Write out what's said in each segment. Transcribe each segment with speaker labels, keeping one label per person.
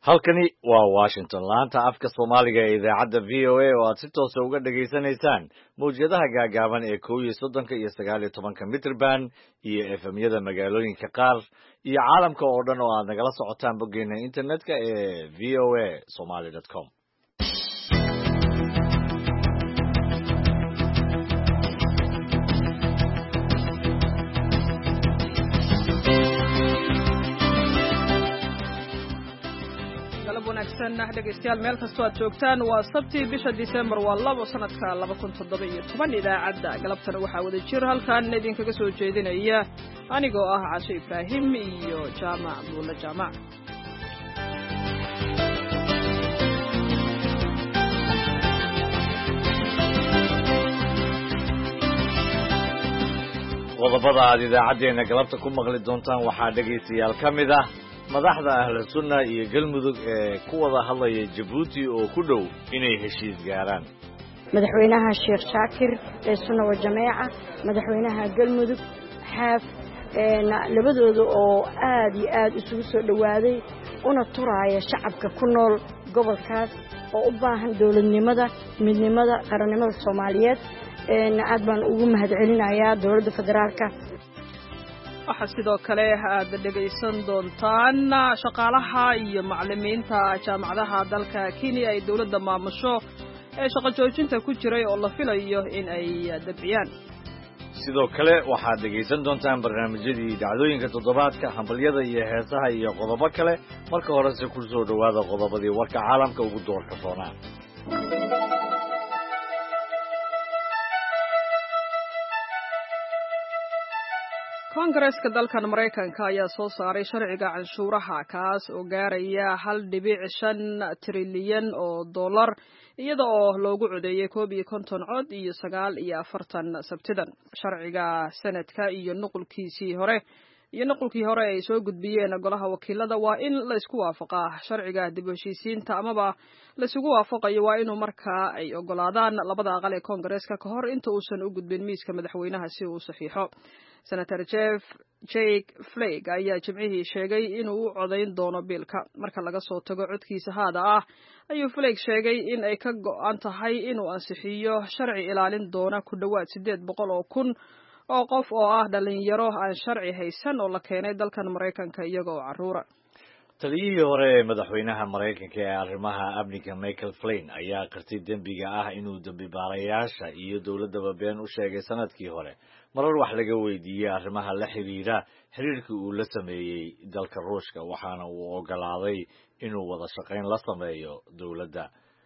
Speaker 1: halkani waa Washington laanta afka Soomaaliga ee idaacadda VOA oo aad si toos ah uga dhageysanaysaan mowjadaha gaagaaban ee 11 iyo 19 mitrban iyo FM-yada magaalooyinka qaar iyo caalamka oo dhan oo aad nagala socotaan boggeena internetka ee voasomali.com.
Speaker 2: dhegeystayaal meel kastoo aad joogtaan waa sabti bisha December waa 2 sanadka 2017 idaacadda galabtana waxaa wada jir halkaan idinkaga soo jeedinaya anigoo ah Cashe Ibraahim iyo Jaamac Abdulla Jaamac.
Speaker 1: qodobada aad idaacadeena galabta ku maqli doontaan waxaa dhegeystayaal ka mid ah madaxda ahlu sunna iyo galmudug ee ku wada hadlaya Djibouti oo ku dhow inay heshiis gaaraan.
Speaker 3: madaxweynaha Sheekh Shaakir ee sunna wa jameeca madaxweynaha galmudug xaaf labadooda oo aad iyo aad isugu soo dhawaaday una turaya shacabka ku nool gobolkaas oo u baahan dawladnimada midnimada qarannimada Soomaaliyeed aad baan ugu mahadcelinayaa dawladda federaalka.
Speaker 2: waxaa sidoo kale aad dhegaysan doontaan shaqaalaha iyo macallimiinta jaamacadaha dalka Kenya ay dawladda maamusho ee shaqo joojinta ku jiray oo la filayo in ay dabciyaan.
Speaker 1: sidoo kale waxaad dhegaysan doontaan barnaamijyadii dhacdooyinka toddobaadka hambalyada iyo heesaha iyo qodobo kale marka horese ku soo dhawaada qodobadii warka caalamka ugu doorka doonaa.
Speaker 2: Kongareeska dalkan Mareykanka ayaa soo saaray sharciga canshuuraha kaas oo gaaraya 1.5 trilyan oo dollar iyada oo loogu codeeyay 51 cod iyo 49 sabtidan. Sharciga sanadka iyo nuqulkii hore ay soo gudbiyeen golaha wakiilada waa in la isku waafaqaa. Sharciga dib u heshiisiinta amaba la isugu waafaqayo waa inuu markaa ay ogolaadaan labada aqal ee Kongareeska ka hor inta uusan u gudbin miiska madaxweynaha si uu saxiixo. Senator Jake Flake ayaa jimcihii sheegay inuu u codayn doono biilka. Marka laga soo tago codkiisa haada ah ayuu Flake sheegay in ay ka go'an tahay inuu ansixiyo sharci ilaalin doona ku dhawaad 800,000 oo qof oo ah dhalinyaro aan sharci haysan oo la keenay dalkan Mareykanka iyagoo caruura.
Speaker 1: taliyihii hore ee madaxweynaha Mareykanka ee arrimaha amniga Michael Flynn ayaa qirtay dembiga ah inuu dambi baarayaasha iyo dawladda been u sheegay sanadkii hore marar wax laga weydiiyay arrimaha la xiriira xiriirkii uu la sameeyay dalka Ruushka waxaana uu ogolaaday inuu wada shaqayn la sameeyo dawladda.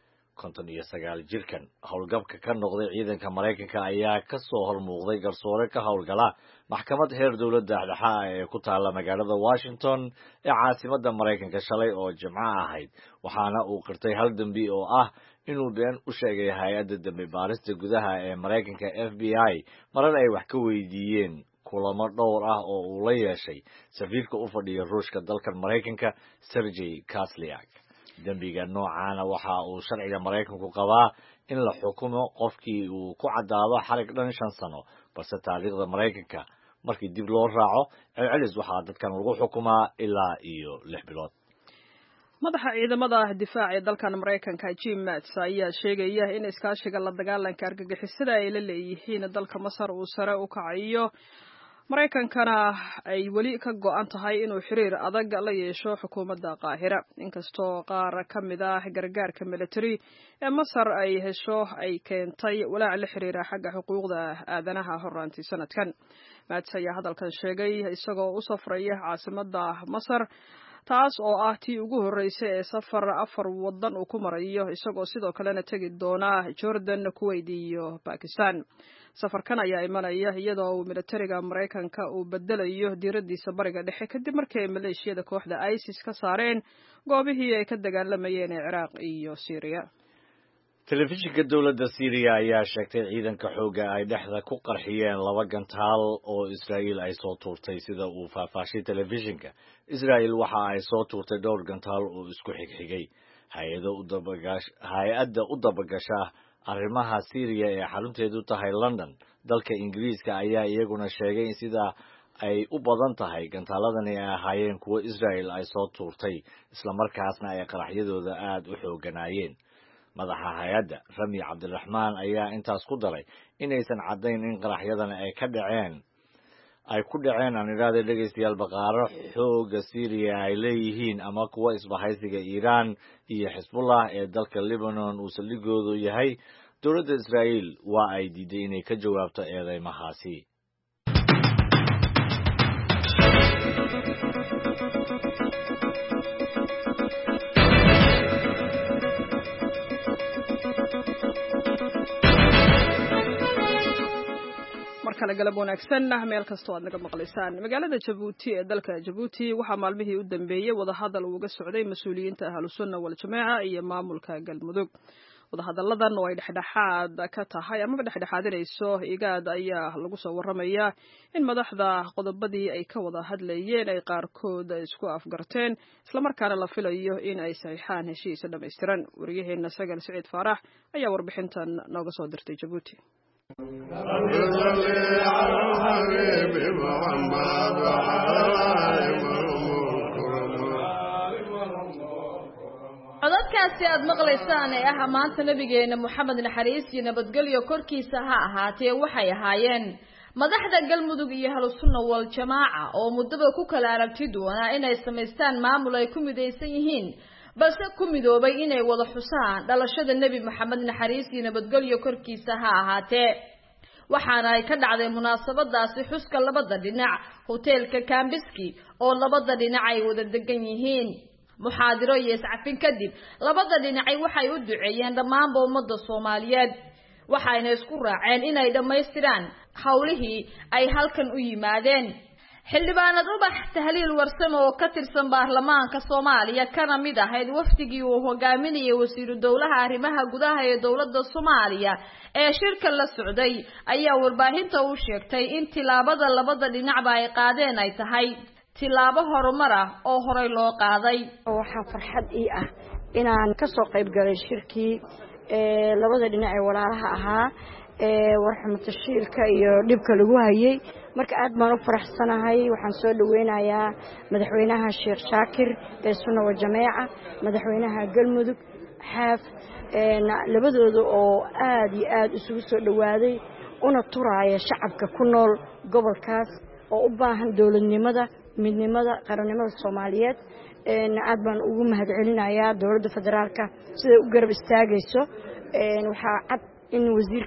Speaker 1: 59 jirkan howlgabka ka noqday ciidanka Mareykanka ayaa ka soo hormuuqday garsoore ka howlgala maxkamad heer dawladda dhexe ee ku taala magaalada Washington ee caasimadda Mareykanka shalay oo Jimco ahayd waxaana uu qirtay hal dambi oo ah inuu been u sheegay hay'adda dambi baarista gudaha ee Mareykanka FBI marar ay wax ka weydiiyeen kulamo dhowr ah oo uu la yeeshay safiirka u fadhiya Ruushka dalkan Mareykanka Sergey Kislyak. dambiga noocaana waxa uu sharciga Mareykanku qabaa in la xukumo qofkii uu ku cadaado xarig dhan 5 sano balse taariikhda Mareykanka markii dib loo raaco celcelis waxaa dadkan lagu xukumaa ilaa iyo 6 bilood.
Speaker 2: madaxa ciidamada difaaca ee dalkan Mareykanka Jim Mattis ayaa sheegaya in iskaashiga la dagaalanka argagixisada ay la leeyihiin dalka Masar uu sare u kacayo Mareykankana ay weli ka go'an tahay inuu xiriir adag la yeesho xukuumadda Qaahira. inkastoo qaar ka mid ah gargaarka military ee Masar ay hesho ay keentay walaac la xiriira xagga xuquuqda aadanaha horaantii sanadkan. Mattis ayaa hadalkan sheegay isagoo u safraya caasimadda Masar taas oo ah tii ugu horeysay ee safar 4 wadan uu ku marayo isagoo sidoo kalena tagi doona Jordan, Kuwait iyo Pakistan. safarkan ayaa imanaya iyadoo uu militariga Mareykanka uu bedelayo diiradiisa bariga dhexe kadib markii maleeshiyada kooxda ISIS ka saareen goobihii ay ka dagaalamayeen ee Ciraaq iyo Syria.
Speaker 1: telefishinka dawladda Syria ayaa sheegtay ciidanka xoogga ay dhexda ku qarxiyeen 2 gantaal oo Israa'iil ay soo tuurtay sida uu faahfaahiyay telefishinka. Israa'iil waxa ay soo tuurtay dhowr gantaal oo isku xigxigay. hay'adda u dabagasha arrimaha Syria ee xarunteedu tahay London dalka Ingiriiska ayaa iyaguna sheegay in sida ay u badan tahay gantaaladani ay ahaayeen kuwo Israel ay soo tuurtay isla markaasna ay qaraxyadooda aad u xooganaayeen. madaxa hay'adda Rami Cabdiraxmaan ayaa intaas ku daray inaysan caddayn in qaraxyadani ay ku dhaceen aan idhaahday dhegaystayaal baqaaro xooga Syria ay leeyihiin ama kuwa isbahaysiga Iiraan iyo Xisbullah ee dalka Lebanon uu saldhigoodu yahay. dowladda Israa'iil waa ay diiday inay ka jawaabto eedeymahaasi.
Speaker 2: markale galab wanaagsan meel kastoo aad naga maqlaysaan. magaalada Jabuuti ee dalka Jabuuti waxaa maalmihii u dambeeyay wadahadal uga socday mas'uuliyiinta Ahlusunna wal Jamaaca iyo maamulka Galmudug. wadahadalladan oo ay dhexdhexaad ka tahay ama dhexdhexaadinayso IGAD ayaa lagu soo waramayaa in madaxda qodobadii ay ka wada hadlayeen ay qaarkood isku afgarteen isla markaana la filayo in ay saxiixaan heshiis dhameystiran. wariyaheena Sagal Siciid Faarax ayaa warbixintan nooga soo dirtay Jabuuti.
Speaker 4: codadkaasi aad maqlaysaan ee ah maanta nabigeena Muxamed naxariis iyo nabadgelyo korkiisa ha ahaatee waxay ahaayeen madaxda Galmudug iyo Ahlusunna wal Jamaaca oo muddaba ku kala aragti doonaa inay sameystaan maamul ay ku midaysan yihiin balse ku midoobay inay wada xusaan dhalashada Nabi Muxamed naxariis iyo nabadgelyo korkiisa ha ahaatee. waxaana ay ka dhacday munaasabadaasi xuska labada dhinac hoteelka Kambiski oo labada dhinac ay wada degan yihiin. muxaadiro iyo iscafin kadib labada dhinacay waxay u duceeyeen dhammaan ummadda Soomaaliyeed waxayna isku raaceen inay dhameystiraan hawlihii ay halkan u yimaadeen. xildhibaanad Ubax Tahliil Warsamo oo ka tirsan baarlamaanka Soomaaliya kana mid ahayd wafdigii uu hogaaminayay wasiiru dowlaha arrimaha gudaha ee dowladda Soomaaliya ee shirka la socday ayaa warbaahinta u sheegtay in tilaabada labada dhinacba ay qaadeen ay tahay tilaabo horumar ah oo horay loo qaaday.
Speaker 3: waxaa farxad ii ah inaan ka soo qayb galay shirkii labada dhinac ee walaalaha ahaa warxamada shiilka iyo dhibka lagu hayay. marka aad baan u faraxsanahay. waxaan soo dhaweynayaa madaxweynaha Sheekh Shaakir ee Sunna wal Jamaaca, madaxweynaha Galmudug Xaaf, labadooda oo aad iyo aad isugu soo dhawaaday una turaya shacabka ku nool gobolkaas oo u baahan dowladnimada, midnimada, qarannimada Soomaaliyeed. aad baan ugu mahadcelinayaa dowladda federaalka sida u garab istaagayso. waxaa cad in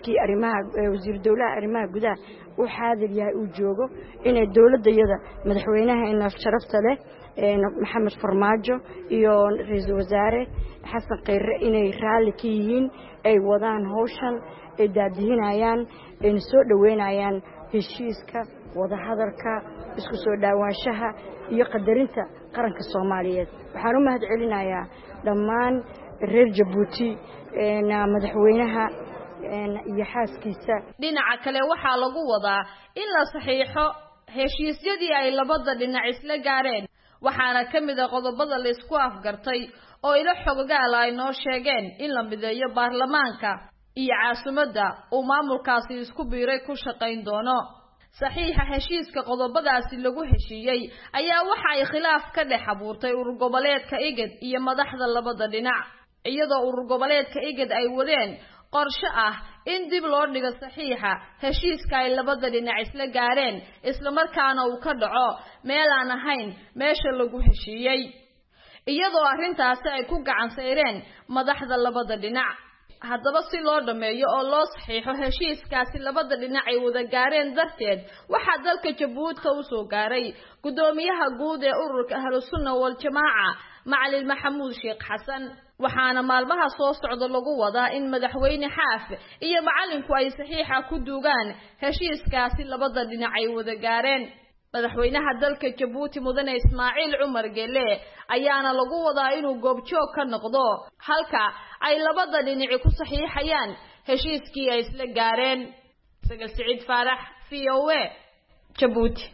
Speaker 3: wasiir dowlaha arrimaha gudaha uu xaadir yahay uu joogo inay dowladayada madaxweynaha inaf sharafta leh Maxamed Farmaajo iyo ra'iisul wasaare Xasan Khayre inay raali ka yihiin ay wadaan hawshan ay daadihinayaan ay soo dhaweynayaan heshiiska wada hadalka isku soo dhaawaanshaha iyo qadarinta qaranka Soomaaliyeed. waxaan u mahadcelinayaa dhammaan reer Jabuuti madaxweynaha iyo xaaskiisa.
Speaker 4: dhinaca kale waxaa lagu wadaa in la saxiixo heshiisyadii ay labada dhinac isla gaareen waxaana kamid ah qodobada la isku afgartay oo ila xogaal ay noo sheegeen in la mideeyo baarlamaanka iyo caasimadda uu maamulkaasi isku biiray ku shaqayn doono. saxiixa heshiiska qodobadaasi lagu heshiiyay ayaa waxa ay khilaaf ka dhex abuurtay urur goboleedka IGAD iyo madaxda labada dhinac iyadoo urur goboleedka IGAD ay wadeen qorshe ah in dib loo dhigo saxiixa heshiiska ay labada dhinac isla gaareen isla markaana uu ka dhaco meel aan ahayn meesha lagu heshiiyay iyadoo arrintaasi ay ku gacan sayreen madaxda labada dhinac. haddaba si loo dhameeyo oo loo saxiixo heshiiskaasi labada dhinac ay wada gaareen darteed waxaa dalka Jabuuti u soo gaaray gudoomiyaha guud ee ururka Ahlusunna wal Jamaaca Macalin Maxamuud Sheekh Xasan waxaana maalmaha soo socda lagu wadaa in madaxweyne Xaaf iyo macalinku ay saxiixa ku duugaan heshiiskaasi labada dhinac ay wada gaareen. madaxweynaha dalka Jabuuti Mudane Ismaaciil Cumar Gelle ayaana lagu wadaa inuu goobjoog ka noqdo halka ay labada dhinac ku saxiixayaan heshiiskii ay isla gaareen. Sagal Siciid Faarax, VOA, Jabuuti.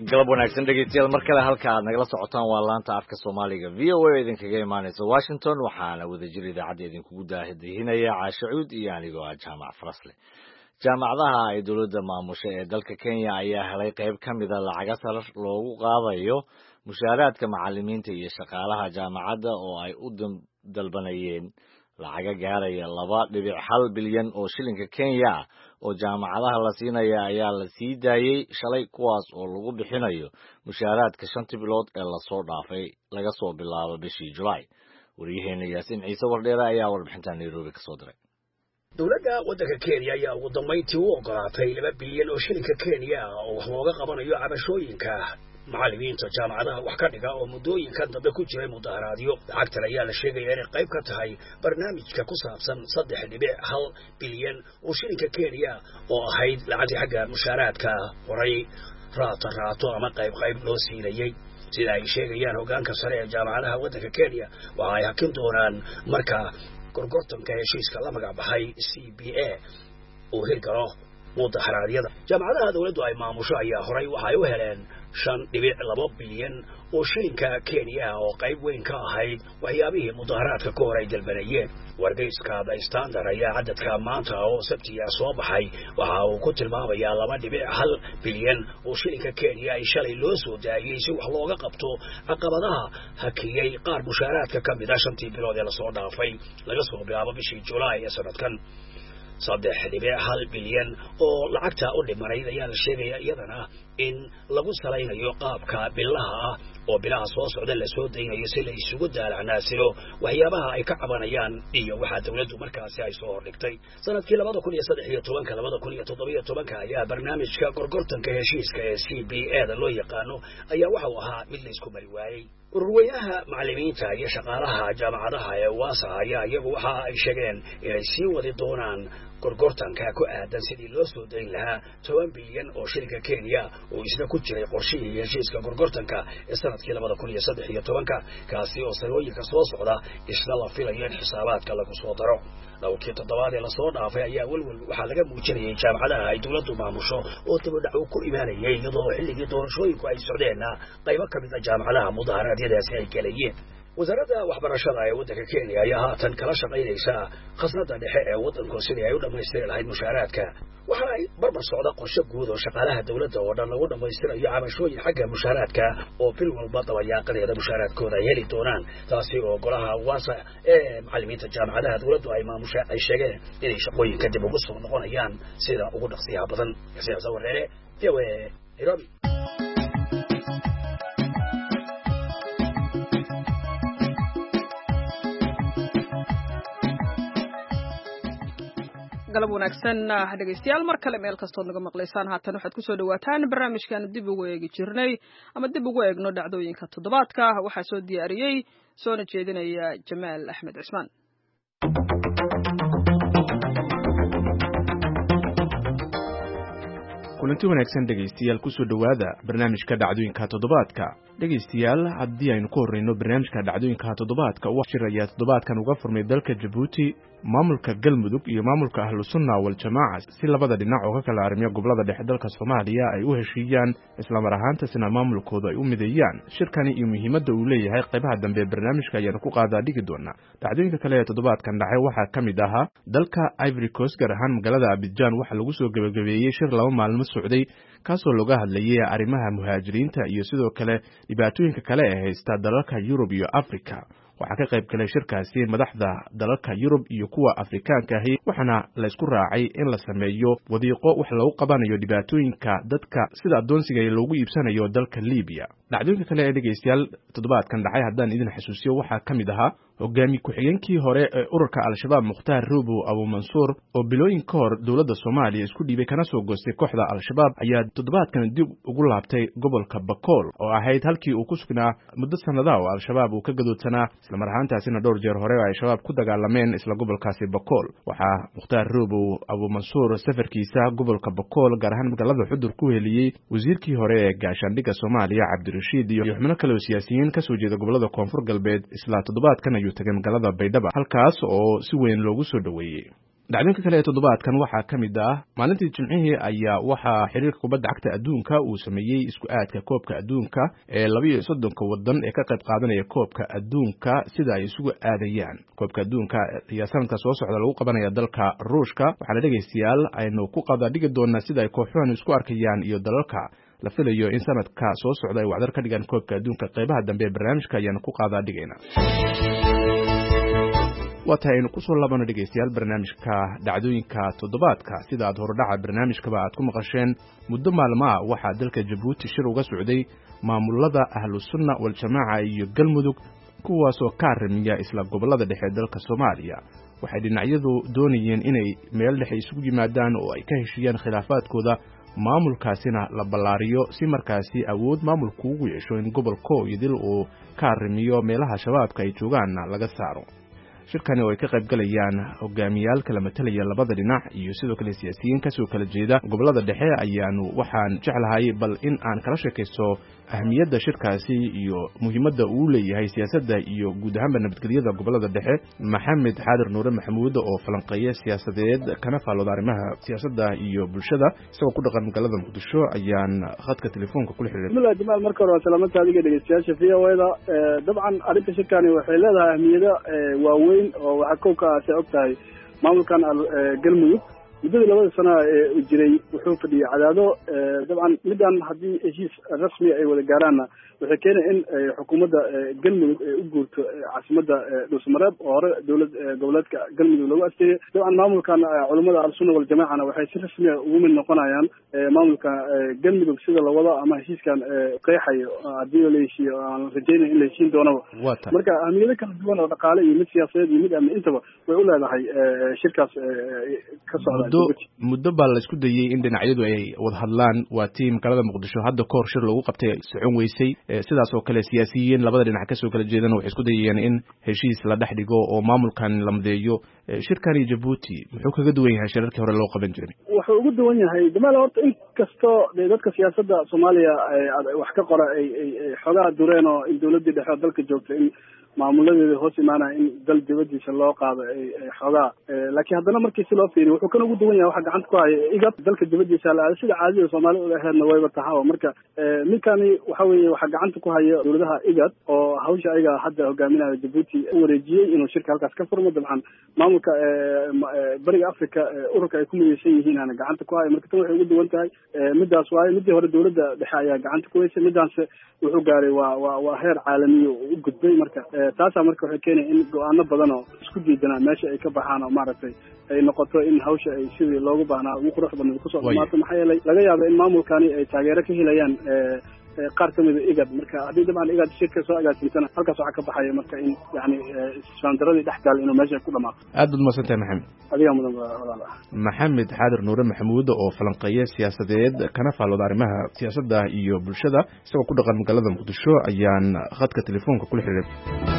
Speaker 1: galab wanaagsan dhegeystayaal mar kale halka aad nagala socotaan waa laanta afka Soomaaliga VOA idinkaga imaanaysa Washington waxaana wadajir idaacadda idinkugu daahidinaya Caashuud iyo anigoo ah Jaamac Farasle jaamacadaha ay dawladda maamusha ee dalka Kenya ayaa helay qayb kamid ah lacag sar loogu qaadayo mushaaraadka macallimiinta iyo shaqaalaha jaamacadda oo ay u dalbanayeen lacag gaaraya 2.1 bilyan oo shilinka Kenya oo jaamacadaha la siinaya ayaa la sii daayay shalay kuwaas oo lagu bixinayo mushaaraadka 5 bilood ee la soo dhaafay laga soo bilaabo bishii July wariyaheena Yaasiin Ciise Wardheere ayaa warbixinta Nairobi ka soo diray
Speaker 5: dawladda waddanka Kenya ayaa ugu dambeyntii u ogolaatay 2 bilyan oo shilinka Kenya oo wax looga qabanayo cabashooyinka macallimiinta jaamacadaha wax ka dhiga oo muddooyinkan dambe ku jiray mudaharaadyo lacagtan ayaa la sheegaya inay qayb ka tahay barnaamijka ku saabsan 3.1 bilyan oo shilinka Kenya oo ahayd lacagtii xagga mushaaraadka horay raato ama qayb loo siinayay sida ay sheegayaan hoggaanka sare ee jaamacadaha waddanka Kenya waxa ay hakin doonaan marka gorgortanka heshiiska la magac baxay CBA oo hirgalo mudaharaadyada jaamacadaha dawladdu ay maamusho ayaa horay waxay u heleen 5.2 bilyan oo shilinka Kenya oo qayb weyn ka ahayd waxyaabihii mudaharaadka ka hor ay dalbanayeen wargeyska The Standard ayaa cadadka maanta oo sabtiga soo baxay waxa uu ku tilmaamayaa 2.1 bilyan oo shilinka Kenya ay shalay loo soo daayay si wax looga qabto caqabadaha hakiyay qaar mushaaraadka ka mid ah 5 bilood ee la soo dhaafay laga soo bilaabo bishii July ee sanadkan 3.1 bilyan oo lacagta u dhimaray ayaa la sheegaya iyadana in lagu salaynayo qaabka bilaha ah oo bilaha soo socda la soo daynayo si la isugu daalacnaasilo waxyaabaha ay ka cabanayaan iyo waxa dawladdu markaasi ay soo hordhigtay sanadkii 2013 ayaa barnaamijka gorgortanka heshiiska ee CBA da loo yaqaano ayaa waxa uu ahaa mid la isku mari waayay ururweynaha macallimiinta iyo shaqaalaha jaamacadaha ee waasa ayaa iyagu waxa ay sheegeen inay sii wadi doonaan gorgortanka ku aadan sidii loo soo dayn lahaa 10 bilyan oo shilinka Kenya oo isna ku jiray qorshihii heshiiska gorgortanka ee sanadkii 2013 kaasi oo sanooyinka soo socda isla la filayo in xisaabaadka lagu soo daro dhowrkii toddobaad ee la soo dhaafay ayaa walwal waxaa laga muujinayay jaamacadaha ay dawladdu maamusho oo dibadhac ku imaanayay iyadoo xilligii doorashooyinku ay socdeen qaybo ka mid ah jaamacadaha mudaharaadyadaasi ay galayeen wasaaradda waxbarashada ee waddanka Kenya ayaa haatan kala shaqaynaysa khasnada dhexe ee waddanku sidii ay u dhamaystiri lahayd mushaaraadka waxa ay barbar socda qorshe guud oo shaqaalaha dawladda oo dhan lagu dhamaystirayo cabashooyin xagga mushaaraadka oo bil walba dabayaaqadeeda mushaaraadkooda ay heli doonaan taasi oo golaha waasa ee macallimiinta jaamacadaha dawladdu ay maamusha ay sheegeen inay shaqooyinka dib ugu soo noqonayaan sida ugu dhaqsiyaha badan Yaasiin Wardheere Nairobi
Speaker 2: galab wanaagsan dhegeystayaal mar kale meel kastood naga maqlaysaan haatan waxaad ku soo dhawaataan barnaamijkan dib ugu eegi jirnay ama dib ugu eegno dhacdooyinka toddobaadka waxaa soo diyaariyey soona jeedinaya Jamaal Axmed Cismaan
Speaker 6: kulanti wanaagsan dhegeystayaal ku soo dhawaada barnaamijka dhacdooyinka toddobaadka dhegeystayaal haddii aynu ku horreyno barnaamijka dhacdooyinka toddobaadka wax jir ayaa toddobaadkan uga furmay dalka Djibouti maamulka Galmudug iyo maamulka Ahlusunna wal Jamaaca si labada dhinac oo ka kala armiya gobolada dhexe dalka Soomaaliya ay u heshiiyaan isla mar ahaantaasina maamulkooda ay u mideeyaan shirkani iyo muhiimadda uu leeyahay qaybaha dambe barnaamijka ayaan ku qaadaa dhigi doona dhacdooyinka kale ee toddobaadkan dhacay waxaa ka mid ahaa dalka Ivory Coast gaar ahaan magaalada Abidjan waxaa lagu soo gabagabeeyey shir 2 maalmo socday kaasoo looga hadlayay arrimaha muhaajiriinta iyo sidoo kale dhibaatooyinka kale ee haysta dalalka Yurub iyo Afrika waxaa ka qayb galay shirkaasi madaxda dalalka Yurub iyo kuwa Afrikaanka ahi waxaana la isku raacay in la sameeyo wadiiqo wax lagu qabanayo dhibaatooyinka dadka sida adoonsiga loogu iibsanayo dalka Liibiya dhacdooyinka kale ee dhegeystayaal toddobaadkan dhacay haddaan idin xasuusiyo waxaa ka mid ahaa hogaamiye ku-xigeenkii hore ee ururka Al-Shabaab Mukhtaar Ruubo Abu Mansuur oo bilooyin ka hor dawladda Soomaaliya isku dhiibay kana soo goostay kooxda Al-Shabaab ayaa toddobaadkan dib ugu laabtay gobolka Bakool oo ahayd halkii uu ku sugnaa muddo sanadaha oo Al-Shabaab uu ka gadoodsanaa isla mar ahaantaasina dhowr jeer hore oo ay shabaab ku dagaalameen isla gobolkaasi Bakool waxaa Mukhtaar Ruubo Abu Mansuur safarkiisa gobolka Bakool gaar ahaan magaalada Xudur ku heliyay wasiirkii hore ee gaashaandhigga Soomaaliya Cabdirashiid iyo xubno kale oo siyaasiyiin ka soo jeeda gobolada Koonfur Galbeed isla toddobaadkan ayuu tagay magaalada Baydhabo halkaas oo si weyn loogu soo dhaweeyay dhacdooyinka kale ee toddobaadkan waxaa ka mid ah maalintii jimcihii ayaa waxaa xiriirka kubadda cagta adduunka uu sameeyey isku aadka koobka adduunka ee 32 waddan ee ka qayb qaadanaya koobka adduunka sida ay isugu aadayaan. koobka adduunka ayaa sanadka soo socda lagu qabanaya dalka Ruushka, waxaana dhegaystayaal aynu ku qada dhigi doonaa sida ay kooxuhan isku arkayaan iyo dalalka la filayo in sanadka soo socda ay wacdar ka dhigaan koobka adduunka. qaybaha dambe ee barnaamijka ayaanu ku qaadaa dhigaynaa. waata aynu ku soo laabano dhegaystayaal barnaamijka dhacdooyinka toddobaadka. sida aad horodhaca barnaamijkaba aad ku maqasheen, muddo maalmaha waxaa dalka Jabuuti shir uga socday maamulada ahlusunna waljamaaca iyo galmudug, kuwaasoo ka arrimiya isla gobollada dhexe dalka Soomaaliya. waxay dhinacyadu doonayeen inay meel dhexe isugu yimaadaan oo ay ka heshiiyaan khilaafaadkooda, maamulkaasina la ballaariyo si markaasi awood maamulku ugu yeesho in gobolka idil uu ka arrimiyo meelaha shabaabka ay joogaanna laga saaro. shirkani oo ay ka qayb galayaan hogaamiyaal kala matalaya labada dhinac iyo sidoo kale siyaasiyiin kasoo kala jeeda gobollada dhexe ayaanu waxaan jeclahay bal in aan kala sheekaysto ahmiyadda shirkaasi iyo muhiimadda uu leeyahay siyaasadda iyo guud ahaanba nabadgelyada gobollada dhexe. maxamed xaadir nuure maxamuud oo falanqeeya siyaasadeed kana faalooda arrimaha siyaasadda iyo bulshada isagoo ku dhaqan magaalada muqdisho ayaan khadka telefoonka kula xiriiray.
Speaker 7: bismillahi jamaal, marka hore waa salaamada adiga dhegeystayaasha VOA-da. dabcan arrinta shirkani waxay leedahay ahmiyado waaweyn oo waxaa kow ka aasay og tahay maamulkan galmudug muddadii 2 sano ee jiray wuxuu fadhiyay cadaado. dabcan midaan haddii heshiis rasmi ay wada gaaraanna waxay keenay in xukuumadda galmudug ay u guurto caasimadda dhuusamareeb oo hore dowlad goboleedka galmudug lagu asteeyay. dabcan maamulkan culamada ahlusunna waljamaacana waxay si rasmi ah ugu mid noqonayaan maamulka galmudug sida la wado ama heshiiskan qeexayo haddii la heshiiyo aan rajaynayn in la heshiin doonaba. marka ahmiyado kala duwan oo dhaqaale iyo mid siyaasadeed iyo mid amni intaba way u leedahay shirkaas ka socda.
Speaker 6: muddo baa la isku dayey in dhinacyadu ay wada hadlaan. waa tii magaalada muqdisho hadda kahor shir lagu qabtay socon weysay. sidaas oo kale siyaasiyiin labada dhinac kasoo kala jeedana waxay isku dayayeen in heshiis la dhex dhigo oo maamulkan la madeeyo. shirkani Jabuuti muxuu kaga duwan yahay shirarkii hore loo qaban jiray?
Speaker 7: wuxuu ugu duwan yahay jamaal, horta in kastoo dadka siyaasadda Soomaaliya wax ka qora ay xogaa dureen oo in dowladda dhexe dalka joogta in maamuladeeda hoos imaanaya in dal dibadiisa loo qaado ay xogaa, laakiin haddana markii si loo fiiriyo wuxuu kan ugu duwan yahay waxa gacanta ku haya igab dalka dibadiisa la sida caadiga Soomaaliya u ahaydna wayba tahay. marka ninkani waxa weeye waxa gacanta ku haya dowladaha igab oo hawsha ayaga hadda hogaaminaya Jabuuti u wareejiyay inuu shirka halkaas ka furmo. dabcan maamulka bariga Afrika ururka ay ku midaysan yihiin ana gacanta ku haya. marka tan waxay ugu duwan tahay midaas waaye midii hore dowladda dhexe ayaa gacanta ku haysay, midaas wuxuu gaaray waa heer caalamiyo u gudbay. marka taasaa marka waxay keenaya in go-aano badan oo isku diidanaa meesha ay ka baxaan oo maaragtay ay noqoto in hawsha ay sidii loogu baahnaa ugu qurux badnay kusoo dhamaato. maxaa yeelay laga yaaba in maamulkani ay taageero ka helayaan qaar ka mida igad. marka haddii dabcan igad shirka soo agaasinsana halkaas waxaa ka baxaya marka in yani isfaandaradii dhex gaal inuu meesha ku dhamaato.
Speaker 6: aad baad mahadsantahay maxamed.
Speaker 7: adigaa mudan walaal.
Speaker 6: maxamed xaadir nuure maxamuud oo falanqeeya siyaasadeed kana faalooda arrimaha siyaasadda iyo bulshada isagoo ku dhaqan magaalada muqdisho ayaan khadka telefoonka kula xiriiray.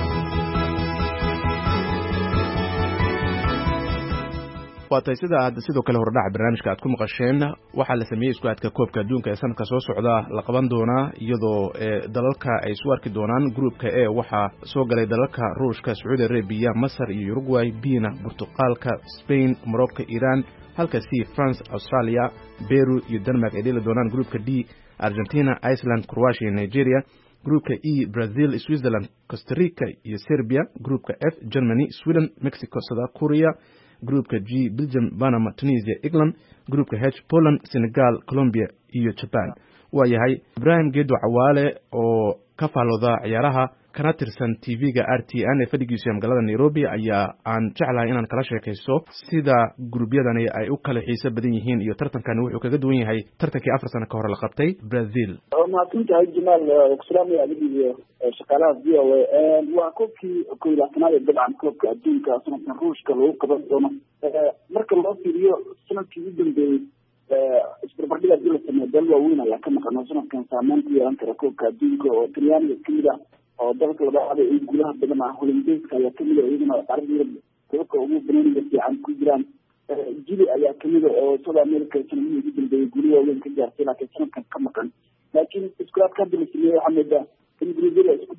Speaker 6: waatay sida aad sidoo kale hordhaca barnaamijka aad ku maqasheen, waxaa la sameeyey isku aadka koobka adduunka ee sanadka soo socda la qaban doonaa iyadoo dalalka ay isu arki doonaan. gruupka e waxaa soo galay dalalka Ruushka, Sacuudi Arabiya, Masar iyo Uruguay, Bina, Portugalka, Spain, Morocco, Iran, halka C France, Australia, Peru iyo Denmark ay dheli doonaan. gruupka D Argentina, Iceland, Croatia iyo Nigeria. gruupka E Brazil, Switzerland, Costa Rica iyo Serbia. gruupka F Germany, Sweden, Mexico, South Korea. gruupka G Belgium, Panama, Tunisia, England. gruupka H Poland, Senegal, Colombia iyo Japan. waa yahay Ibrahim Gedo Cawaale oo ka faalooda ciyaaraha kana tirsan TV-ga RTN ee fadhigiisa magaalada Nairobi ayaa aan jeclahay inaan kala sheekaysto sida gruubyadani ay u kala xiiso badan yihiin iyo tartankani wuxuu kaga duwan yahay tartankii 4 sano ka hor la qabtay Brazil.
Speaker 8: maatinta Jamaal Islaamiga adiga shaqaalaha VOA waa koobkii kooxda dabcan koobka adduunka sanadkan Ruushka lagu qaban doono. marka loo fiiriyo sanadkii ugu dambeeyay isbarbardhigga dowladda dal waaweyn ayaa ka maqan sanadkan saameynta yeelan kara koobka adduunka oo Talyaaniga kamid ah oo dalka labaad ee guulaha badan ah Olympics ayaa kamid ah iyaduna ardayda koobka ugu banaanida fiican ku jiraan. Jili ayaa kamid ah oo South America sanadihii ugu dambeeyay guulaha waaweyn ka gaartay laakiin sanadkan ka maqan. laakiin iskulaadka hadda la sameeyay waxaa moodaa in Brazil isku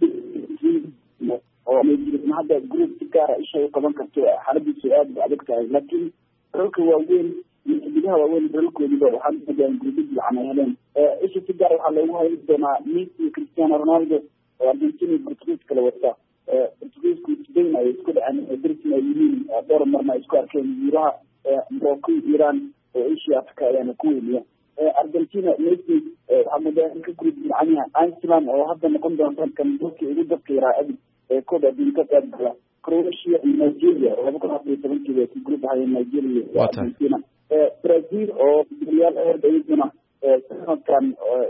Speaker 8: dayay oo hadda group si gaar ah isha u qaban karto xaaladiisu aad u adag tahay. laakiin dalalka waaweyn iyo xidigaha waaweyn dalalkoodiba waxaa umadaan gurubad fiican ay heleen isha si gaar waxaa loogu hayli doonaa Messi iyo Cristiano Ronaldo oo Argentina iyo Portugal kala wata Portugalku Spain ay isku dhaceen darsin ay yihiin dhowr marna isku arkeen guuraha Morocco Iran oo Asia Africa ayana ku weliya Argentina Messi waxaa mudaan ka gurub fiican yahay Iceland oo hadda noqon doonta kan dalka ugu dadka yaraa abid kooda adduunka qaadala Croatia iyo Nigeria oo 2017 ku group ahaayeen Nigeria iyo Argentina Brazil oo Real Madrid sanadkan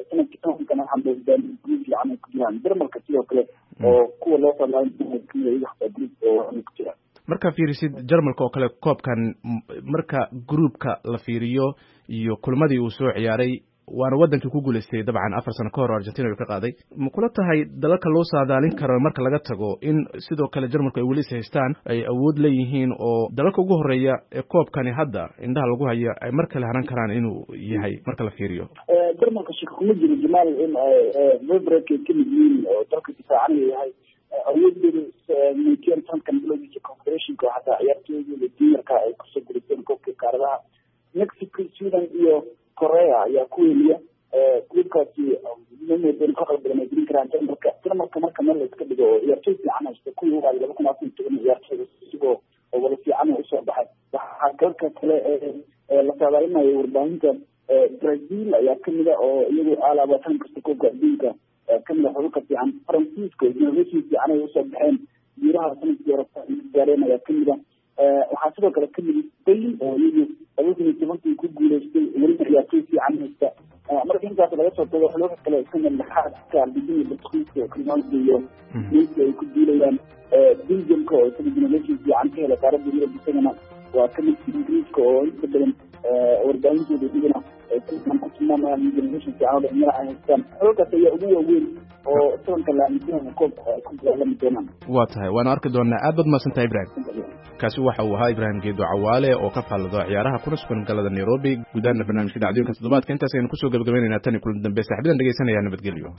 Speaker 8: waxaan doonaa group fiican ku jiraan Denmark sidoo kale oo kuwa loo talaalay group oo ku jira
Speaker 6: marka fiirisid Jarmalka oo kale koobkan marka groupka la fiiriyo iyo kulmadii uu soo ciyaaray waana wadankii ku guuleystay dabcan 4 sano ka hor Argentina ka qaaday ma kula tahay dalalka loo saadaalin karo marka laga tago in sidoo kale Jarmalka ay weli haystaan ay awood leeyihiin oo dalalka ugu horeeya ee koobkani hadda indhaha lagu hayo ay mar kale haran karaan inuu yahay marka la fiiriyo
Speaker 8: Jarmalka shaqo kuma jiro Jamal in Wolfsburg ka mid yihiin oo dalka difaacan yahay awoodooda muujiyeen tankan bilowgiisa confederation-ka xataa ciyaartooyda diirka ay ku soo guriseen koobka qaaradaha Mexico Sweden iyo Korea ayaa ku weliya groupkaasi nimadan ka qalbiran ay gelin karaan Jarmalka marka meel la iska dhigo oo ciyaartooy fiican haysta kuwii ugu 2010 ciyaartooyda isagoo wada fiican u soo baxay waxaa dalka kale la saadaalinayo warbaahinta Brazil ayaa kamid ah oo iyagu alaabatan kasta koobka adduunka kamid ah xulka fiican Faransiiska innovation fiican ay usoo baxeen guuraha sanadkii hore gaareen ayaa kamid ah waxaa sidoo kale kamid Spain oo iyagu 2017 ku guuleystay weli ciyaartooy fiican haysta marka intaas laga soo tago xulka kale kamid ah Argentina Portugal Colombia iyo Messi ay ku guulayaan Belgium-ka oo innovation fiican ka helay qaaradda Yurub isagana waa kamid Ingiriiska oo inta badan warbaahinteeda digana ku tilmaamayaan innovation fiican oo dhinaca haystaan xulkaas ayaa ugu waaweyn oo sanadka la aaminsan koob ku dagaalami doonaan
Speaker 6: waa tahay waan arki doonaa aad baad mahadsantahay Ibrahim kaasi waxa uu ahaa Ibrahim Geedo Cawaale oo ka faallado ciyaaraha kuna sugan galada Nairobi gudaha barnaamijka dhacdooyinka toddobaadka intaas aynu kusoo gabagabaynaynaa tan kulan dambe saaxiibadan dhageysanaya nabadgelyo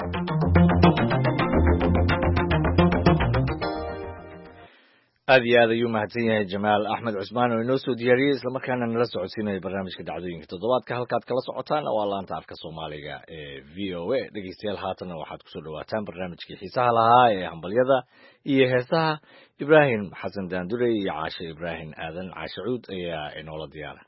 Speaker 1: aad iyo aad ayuu mahadsan yahay Jamaal Axmed Cusmaan oo inoo soo diyaariyay isla markaana nala socodsiinaya barnaamijka dhacdooyinka toddobaadka halkaad kala socotaan waa laanta afka Soomaaliga ee VOA dhageystayaal haatan waxaad kusoo dhawaataan barnaamijkii xiisaha lahaa ee hambalyada iyo heesaha Ibrahim Xasan Daandure iyo Caashe Ibrahim Aadan Caashe Cuud ayaa inoola diyaara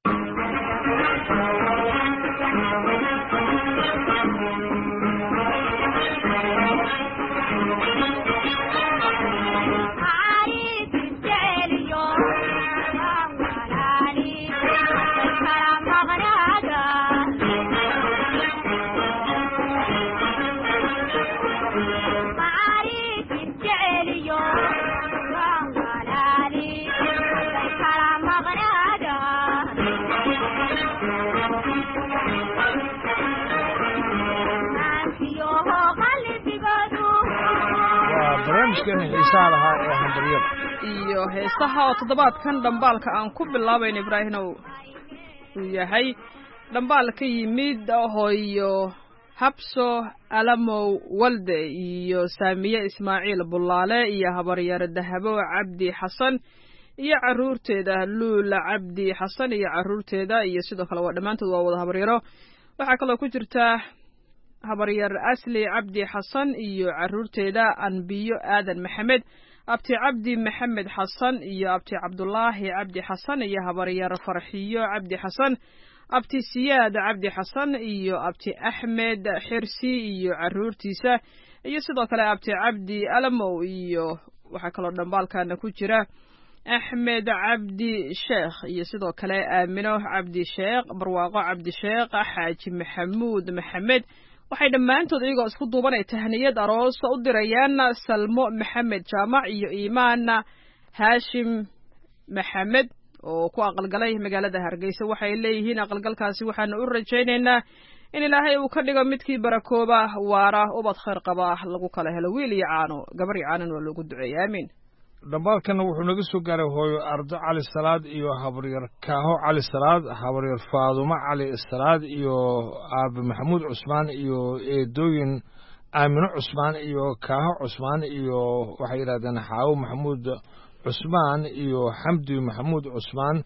Speaker 9: barnaamijkeena xiisaha lahaa ee hambalyada
Speaker 2: iyo heesaha oo toddobaadkan dhambaalka aan ku bilaabayn Ibraahimow uu yahay dhambaal ka yimid hooyo Habso Alamow Walde iyo Saamiye Ismaaciil Bullaale iyo habaryar Dahabo Cabdi Xasan iyo caruurteeda Luula Cabdi Xasan iyo caruurteeda iyo sidoo kale waa dhamaantood waa wada habaryaro waxaa kaloo ku jirta habaryar Asli Cabdi Xasan iyo caruurteeda Anbiyo Aadan Maxamed abti Cabdi Maxamed Xasan iyo abti Cabdullaahi Cabdi Xasan iyo habaryar Farxiyo Cabdi Xasan abti Siyaad Cabdi Xasan iyo abti Axmed Xirsi iyo caruurtiisa iyo sidoo kale abti Cabdi Alamow iyo waxa kaloo dhambaalkana ku jira Axmed Cabdi Sheekh iyo sidoo kale Aamino Cabdi Sheekh Barwaaqo Cabdi Sheekh Xaaji Maxamuud Maxamed waxay dhamaantood iyagoo isku duubanay tahniyad aroos u dirayaan Salmo Maxamed Jaamac iyo Iimaan Haashim Maxamed oo ku aqalgalay magaalada Hargeysa waxay leeyihiin aqalgalkaasi waxaan u rajaynaynaa in Ilaahay uu ka dhigo midkii barakooba waara ubad khayr qaba lagu kala helo wiil iyo caano gabar iyo caano waa loogu duceeyaa amiin
Speaker 9: dhambaalkana wuxuu naga soo gaaray hooyo Ardo Cali Salaad iyo habaryar Kaaho Cali Salaad habaryar Faadumo Cali Salaad iyo Aabe Maxamuud Cusmaan iyo eedooyin Aamino Cusmaan iyo Kaaho Cusmaan iyo waxay yiraahdeen Xaawo Maxamuud Cusmaan iyo Xamdi Maxamuud Cusmaan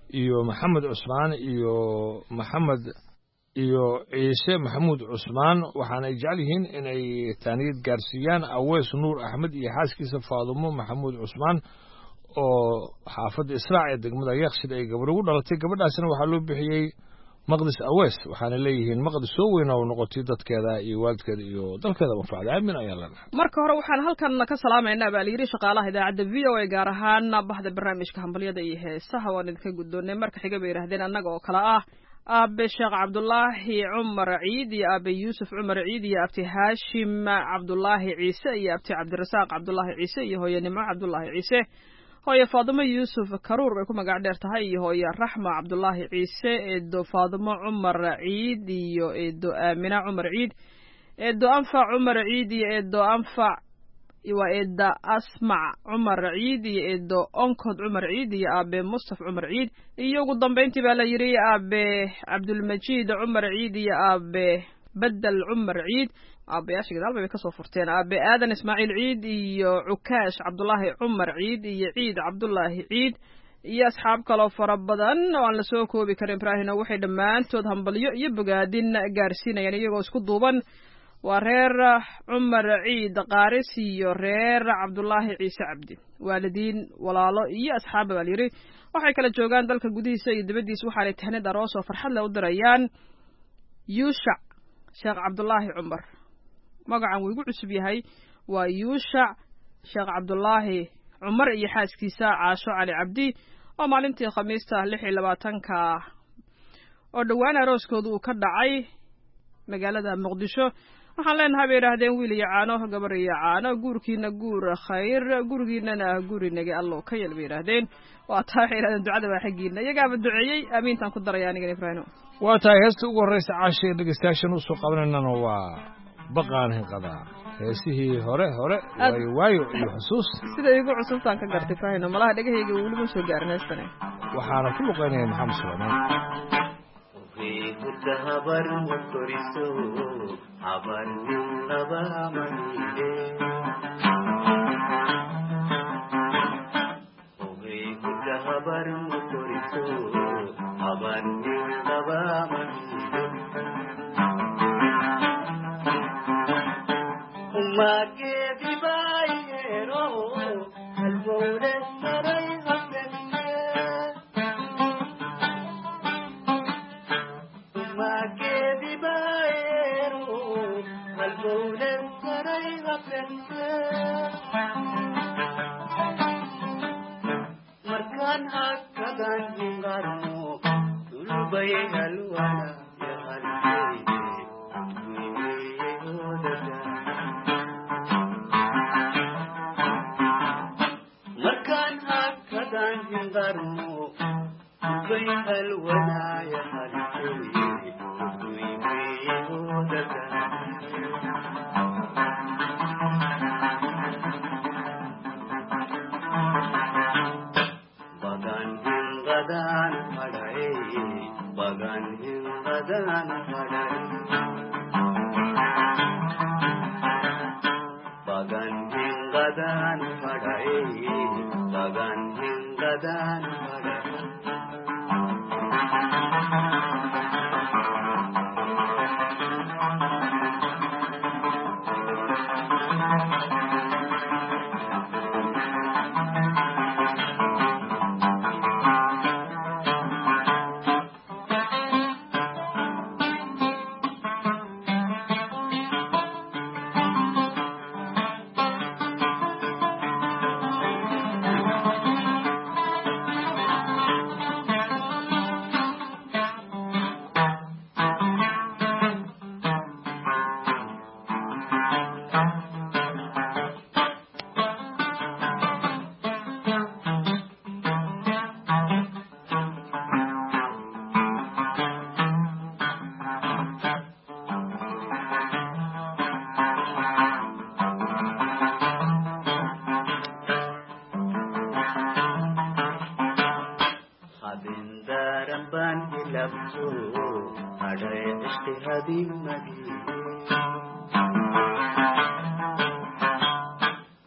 Speaker 9: iyo maxamed cusmaan iyo maxamed iyo ciise maxamuud cusmaan waxaana ay jecel yihiin inay taaniyad gaarsiiyaan aweys nuur axmed iyo xaaskiisa faadumo maxamuud cusmaan oo xaafadda israac ee degmada yakshid ay gabar ugu dhalatay gabadhaasina waxaa loo bixiyey maqdis aweys waxaana leeyihiin maqdis soo weyn oo noqotay dadkeeda iyo waalidkeeda iyo dalkeeda manfacda aamin ayaa leenahay
Speaker 2: marka hore waxaan halkan ka salaamaynaa baa layidhi shaqaalaha idaacadda v o a gaar ahaan bahda barnaamijka hambalyada iyo heesaha waan idinka guddoonnay marka xiga bay yidhahdeen annaga oo kale ah aabe sheekh cabdulaahi cumar ciid iyo aabe yuusuf cumar ciid iyo abti haashim cabdulaahi ciise iyo abti cabdirasaaq cabdulaahi ciise iyo hooye nimco cabdulaahi ciise hooye faadumo yuusuf karuur bay ku magac dheer tahay iyo hooye raxma cabdulaahi ciise eedo faadumo cumar ciid iyo eedo aamina cumar ciid eedo anfac cumar ciid iyo eedo anfac waa eeda asmac cumar ciid iyo eedo onkod cumar ciid iyo aabe mustaf cumar ciid iyo ugu dambayntii baa la yidhi aabe cabdulmajiid cumar ciid iyo aabe bedel cumar ciid aabayaasha gadaal bay kasoo furteen aabe aadan ismaaciil ciid iyo cukaash cabdulaahi cumar ciid iyo ciid cabdulaahi ciid iyo asxaab kaloo fara badan oo aan lasoo koobi karin ibraahino waxay dhammaantood hambalyo iyo bogaadin gaarsiinayaan iyagoo isku duuban waa reer cumar ciid qaaris iyo reer cabdulaahi ciise cabdi waalidiin walaalo iyo asxaaba baa layidhi waxay kala joogaan dalka gudihiisa iyo dibaddiisa waxaanay tahnid aroos oo farxad leh u dirayaan yuushac sheekh cabdulaahi cumar magacan wuu igu cusub yahay waa yuushac sheekh cabdulaahi cumar iyo xaaskiisa caasho cali cabdi oo maalintii khamiista 26 oo dhowaan arooskooda uu ka dhacay magaalada muqdisho waxaan leenahay bay yidhaahdeen wiil iyo caano gabar iyo caano guurkiina guur khayr gurigiinana gurinagi allow ka yel bay yidhaahdeen waa taa waxay yidhahdeen ducada waa xaggiina iyagaaba duceeyey aamiintaan ku daraya anigan ibraahimo
Speaker 9: waa tahay heesta ugu horreysa caasha ee dhegeystayaashan u soo qabanaynana waa baqaan hinqadaa heesihii hore waayo iyo xusuus
Speaker 2: sida igu cusubtaan ka gartay ibraahimo malaha dhegahayga weli ma soo gaarin heestane
Speaker 9: waxaana ku luqaynaya maxamed suleymaan
Speaker 10: habar mukoriso habar naba manide ohe huda habar mukoriso habar naba manide umage dibayero halmore sarai hapenne umage dibayero halmore sarai hapenne markan hakadan hingarmo tulbay halwana ya halke markan hakadan hingarmo tulbay halwana ya halke bagan hingadan padai bagan hingadan padai bagan hingadan padai bagan hingadan padai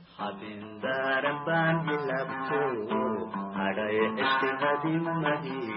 Speaker 10: habindaran ban hilabto hadai istihadi madi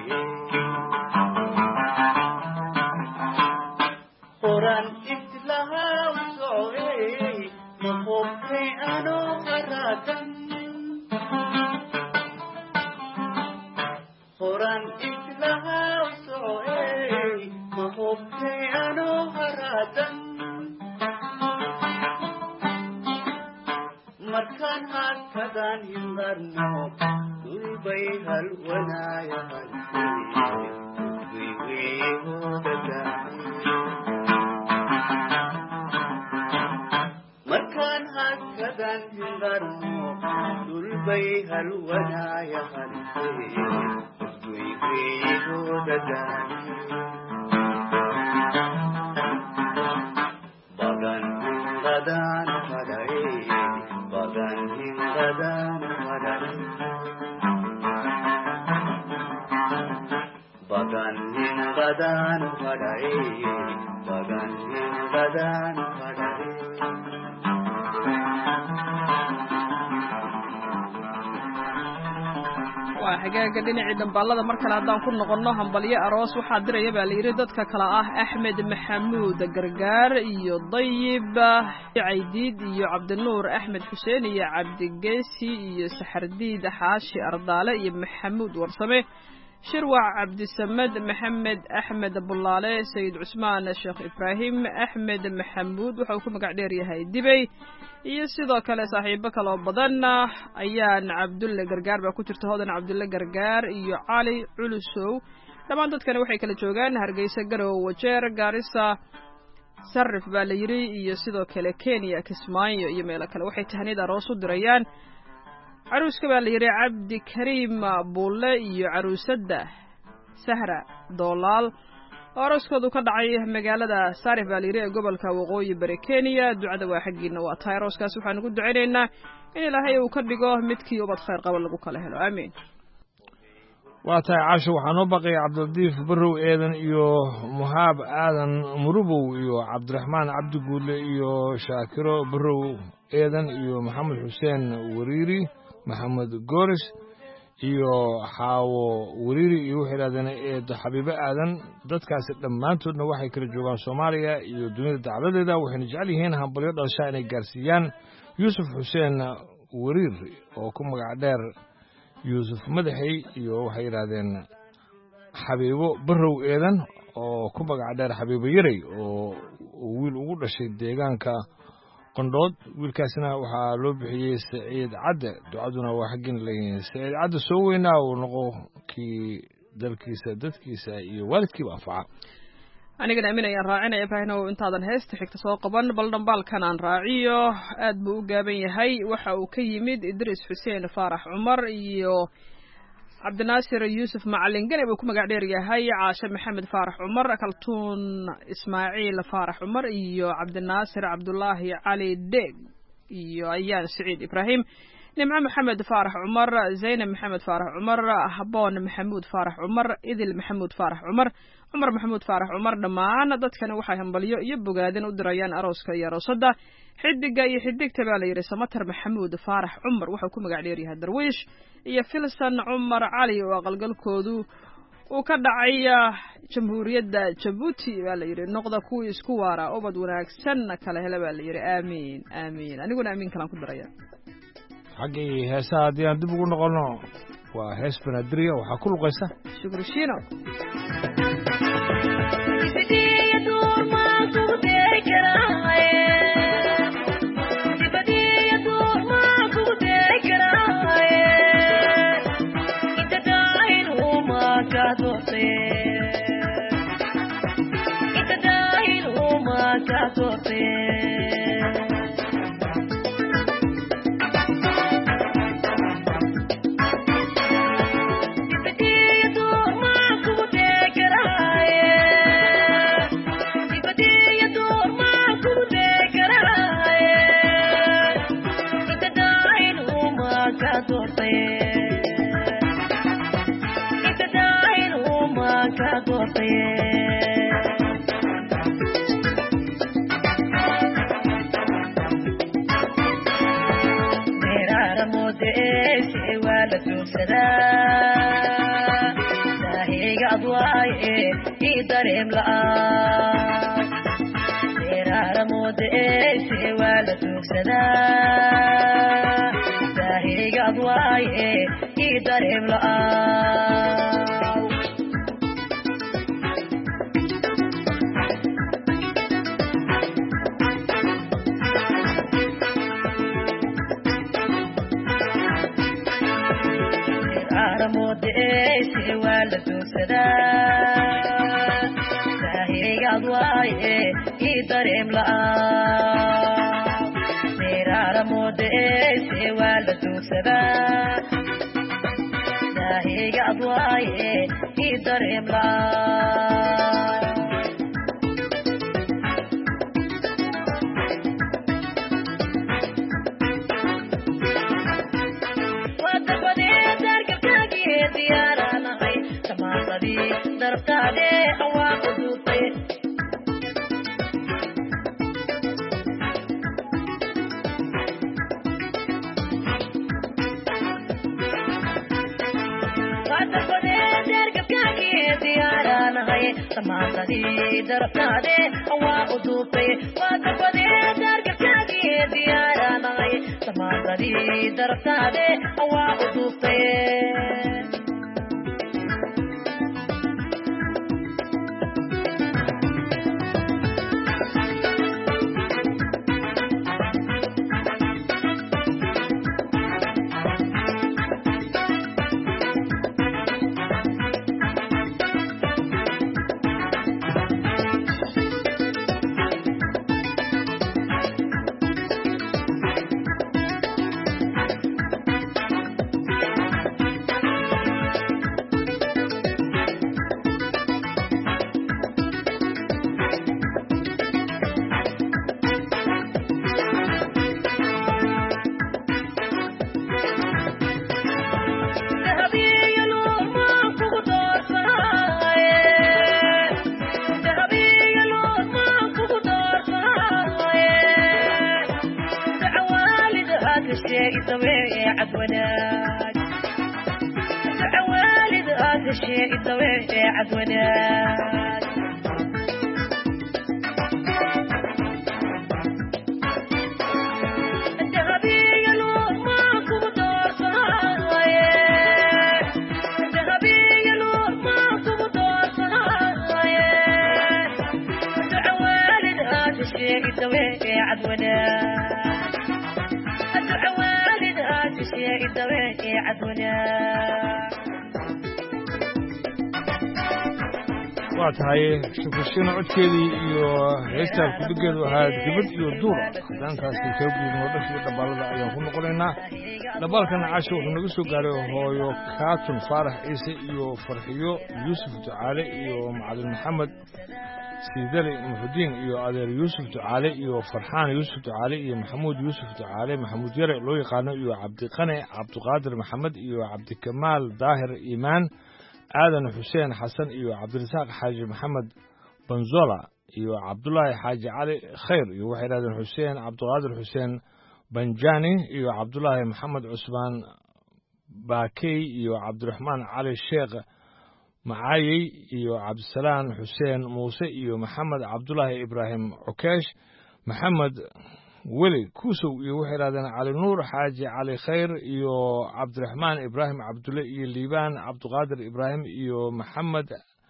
Speaker 10: markaan hakadaan hinqarno dhulbay halwanaaya markaan hakadaan hinqarno dhulbay halwanaaya bagan hinqadaan madhae bagan hinqadaan madhae bagan hinqadaan madhae bagan hinqadaan madhae
Speaker 2: waa xagaaga dhinacii dambaalada mar kale haddaan ku noqonno hambalyo aroos waxaa diraya baa layidhi dadka kale ah axmed maxamuud gargaar iyo dayib caydiid iyo cabdinuur axmed xuseen iyo cabdigeesi iyo saxardiid xaashi ardaale iyo maxamuud warsame shirwac cabdisamed maxamed axmed bulaale sayid cusmaan sheekh ibraahim axmed maxamuud waxa uu ku magac dheer yahay dibey iyo sidoo kale saaxiibo kaloo badan ayaan cabdulle gargaar baa ku jirta hodan cabdulle gargaar iyo cali culusow dhammaan dadkani waxay kala joogaan hargeysa garow wajeer gaarisa sarif baa la yidhi iyo sidoo kale kenya kismaayo iyo meelo kale waxay tahniyad aroos u dirayaan caruuska baa la yidhi cabdi kariim buulle iyo caruusadda sahra doolaal oo arooskoodu ka dhacay magaalada saarif baa la yidhi ee gobolka waqooyi bari kenya ducada waa xaggiina waa tahay arooskaas waxaan ugu ducaynaynaa in ilaahay uu ka dhigo midkii ubad khayr qaba lagu kala helo aamiin
Speaker 9: waa tahay caasho waxaa noo baqaya cabdiladiif barrow eedan iyo muhaab aadan murubow iyo cabdiraxmaan cabdi guudle iyo shaakiro barrow eedan iyo maxamed xuseen wariiri maxamed gooris iyo xaawo wariiri iyo waxay idhahdeen eedo xabiibo aadan dadkaasi dhammaantoodna waxay kala joogaan soomaaliya iyo dunida dacladeeda waxayna jecel yihiin hambalyo dhalashaa inay gaarsiiyaan yuusuf xuseen wariir oo ku magac dheer yuusuf madaxey iyo waxay yidhaahdeen xabiibo barrow eedan oo ku magac dheer xabiibo yarey oo wiil ugu dhashay deegaanka qondhood wiilkaasna waxaa loo bixiyey saciid cadde ducaduna waa xaggin leeyihiin saciid cadde soo weynaa uu noqo kii dalkiisa dadkiisa iyo waalidkiiba anfaca
Speaker 2: anigana aamin ayaan raacinaya ibraahimow intaadan heesta xigta soo qaban bal dhambaalkan aan raaciyo aad buu u gaaban yahay waxa uu ka yimid idriis xuseen faarax cumar iyo cabdinaasir yuusuf macalin gane buu ku magac dheer yahay caashe maxamed faarax cumar kaltuun ismaaciil faarax cumar iyo cabdinaasir cabdulaahi cali dheeg iyo ayaan saciid ibraahim nimco maxamed faarax cumar zaynab maxamed faarax cumar haboon maxamuud faarax cumar idil maxamuud faarax cumar cumar maxamuud faarax cumar dhammaan dadkani waxay hambalyo iyo bogaadin u dirayaan arooska iyo aroosadda xidiga iyo xidigta baa la yidhi samatar maxamuud faarax cumar wuxuu ku magac dheer yahay darwiish iyo filsan cumar cali oo aqalgalkoodu uu ka dhacay jamhuuriyadda jabuuti baa la yidhi noqda kuwii isku waara ubad wanaagsanna kala hele baa la yidhi aamiin aamiin aniguna aamiin kalaan ku diraya
Speaker 9: xaggii heesaha haddii aan dib ugu noqonno waa hees banadiriya waxaa ku luqaysa
Speaker 2: shukri shiino
Speaker 11: سوال دوسدا ساهي أضواي يقدر يملأ سيرار مودي سوال دوسدا ساهي أضواي يقدر يملأ دربت عليه أواقدوطي واتفني درقب كاكي ديارانا هاي سماطني دربت عليه أواقدوطي واتفني درقب كاكي ديارانا هاي سماطني دربت عليه أواقدوطي الشيء الضوء عدونات الذهبي يلون ماكو دور صهاية الذهبي يلون ماكو دور صهاية العوالد هذا الشيء الضوء عدونات العوالد هذا الشيء الضوء عدونات
Speaker 9: waa tahay shukushina codkeedii iyo heestaa kubigeedu ahaa dibad iyo duura hadaankaasi kala guudno dhashii dhabaalada ayaan ku noqonaynaa dhabaalkan casho wuxuu naga soo gaaray hooyo kaatun faarax ciise iyo farxiyo yuusuf ducaale iyo macalin maxamed siidali muxudiin iyo adeer yuusuf ducaale iyo farxaan yuusuf ducaale iyo maxamuud yuusuf ducaale maxamuud yare loo yaqaano iyo cabdiqane cabdiqaadir maxamed iyo cabdikamaal daahir iimaan aadan xuseen xasan iyo cabdirasaaq xaaji maxamed banzola iyo cabdulaahi xaaji cali khayr iyo waxay yidhahdeen xuseen cabdiqaadir xuseen banjani iyo cabdulaahi maxamed cusmaan baakey iyo cabdiraxmaan cali sheekh macaayey iyo cabdisalaan xuseen muuse iyo maxamed cabdulaahi ibraahim cukeesh maxamed weli kuusow iyo waxay yidhahdeen cali nuur xaaji cali khayr iyo cabdiraxmaan ibraahim cabdulle iyo liibaan cabdiqaadir ibraahim iyo maxamed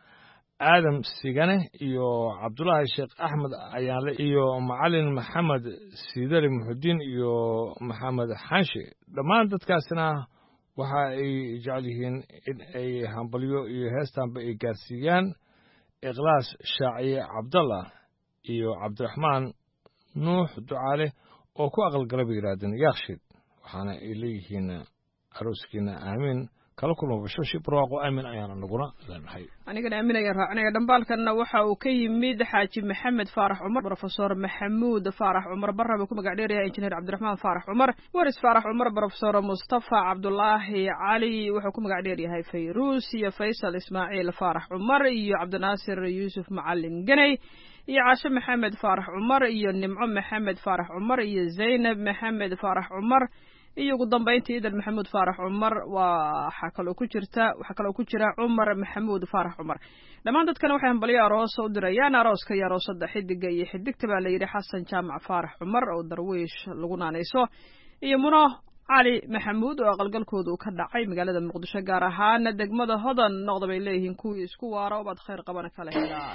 Speaker 9: aadam sigane iyo cabdulaahi sheekh axmed ayaanle iyo macalin maxamed siidali muxudiin iyo maxamed xaanshe dhammaan dadkaasina waxa ay jecel yihiin in ay hambalyo iyo heestaanba ay gaarsiiyaan ikhlaas shaaciye cabdallah iyo cabdiraxmaan nuux ducaale oo ku aqalgala bay yidhaahdeen yaakshiid waxaana ay leeyihiin arooskiina aamiin kala kulma bashoshi barwaaqo aamin ayaana naguna leenahay
Speaker 2: anigana aamin ayaan raacinaya dhambaalkanna waxa uu ka yimid xaaji maxamed faarax cumar brofesor maxamuud faarax cumar barra ku magac dheer yahay injineer cabdiraxmaan faarax cumar waris faarax cumar brofesor mustafa cabdulaahi cali wuxuu ku magac dheer yahay fayruus iyo faysal ismaaciil faarax cumar iyo cabdinaasir yuusuf macalin ganay iyo caashe maxamed faarax cumar iyo nimco maxamed faarax cumar iyo zaynab maxamed faarax cumar iyo ugu dambeyntii idan maxamuud faarax cumar waxaa kaloo ku jira cumar maxamuud faarax cumar dhammaan dadkan waxay hambalyo aroosa u dirayaan arooska iyo aroosada xidiga iyo xidigta baa layidhi xasan jaamac faarax cumar oo darwiish lagu naanayso iyo muno cali maxamuud oo aqalgalkooda uu ka dhacay magaalada muqdisho gaar ahaan degmada hodan noqda bay leeyihiin kuwii isku waara obaad khayr qabana kala helaa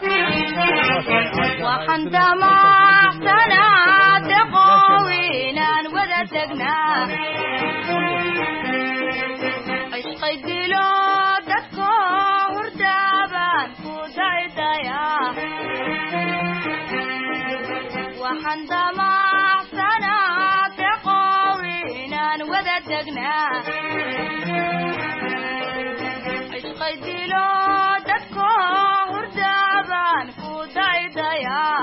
Speaker 11: waxaan damaaqsanaa deqoowinaan wada tagnaa cishqay dilo dadko degnaa cishqay dilo dadko hurdaabaan ku daydayaa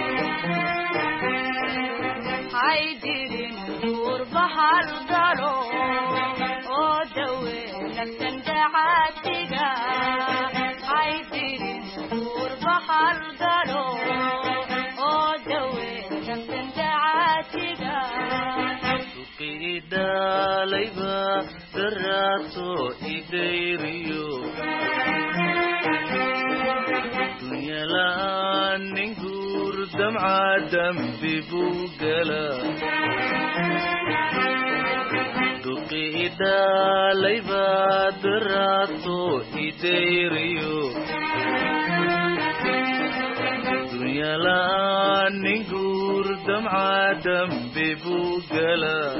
Speaker 11: hay dirin duurba halgalo oo dawe naftan dacaatiga hay dirin duurba halgalo oo dawe naftan dacaatiga
Speaker 10: suqiidaalayba daraato idayriyo dunyalaan nin guur damca dambi buu galaa duqiidaalayba daraato idayriyo dunyalaan nin guur damca dambi buu galaa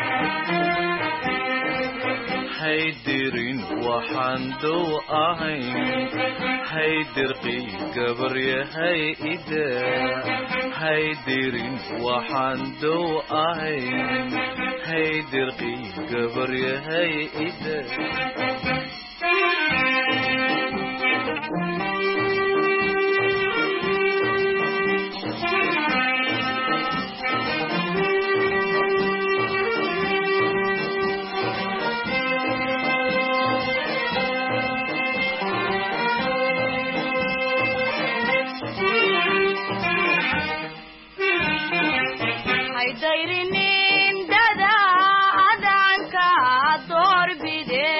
Speaker 10: haydirin waxaan dow ahayn haydirqi gabaryahay ida haydirin waxaan dow ahayn haydirqi gabaryahay ida
Speaker 11: dayrinin dada adanka doorbide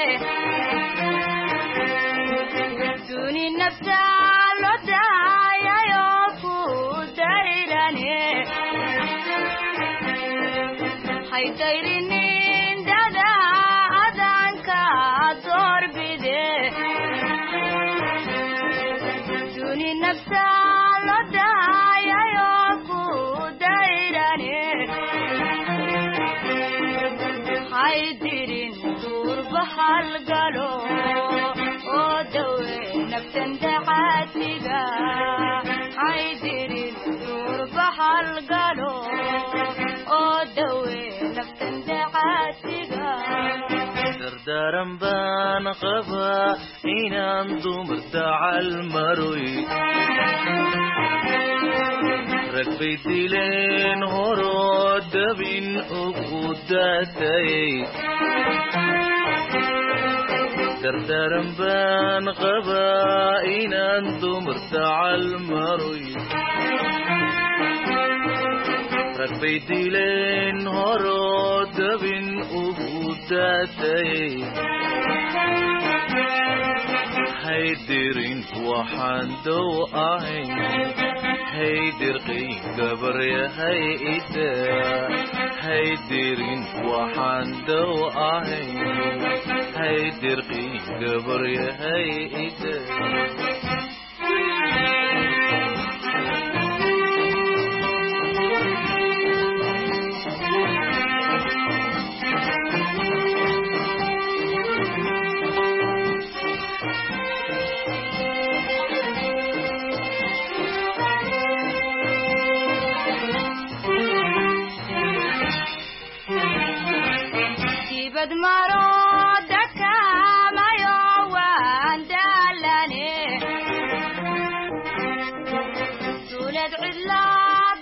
Speaker 11: duni nafta lo daayayo ku dayrane hay dayrinin dada adanka doorbide duni nafta lo daayayo ku dayrane haydirin duurba halgalo oo dawe naftan dacaatiga haydirin duurba halgalo oo dawe naftan dacaatiga
Speaker 10: dardaaran baan qabaa inaan dumar dacal maroy rag bay dileen horoo dabin ugu daatayay dardaaran baan qabaa inaan dumar dacal maroy rag bay dileen horoo dabin ugu daatayay haydirin waxaan dow ahayn haydirqi gabaryahay ida haydirin waxaan dow ahayn haydirqi gabaryahay ida
Speaker 11: dibad maro dakamayo waan daalane duulad cidlaa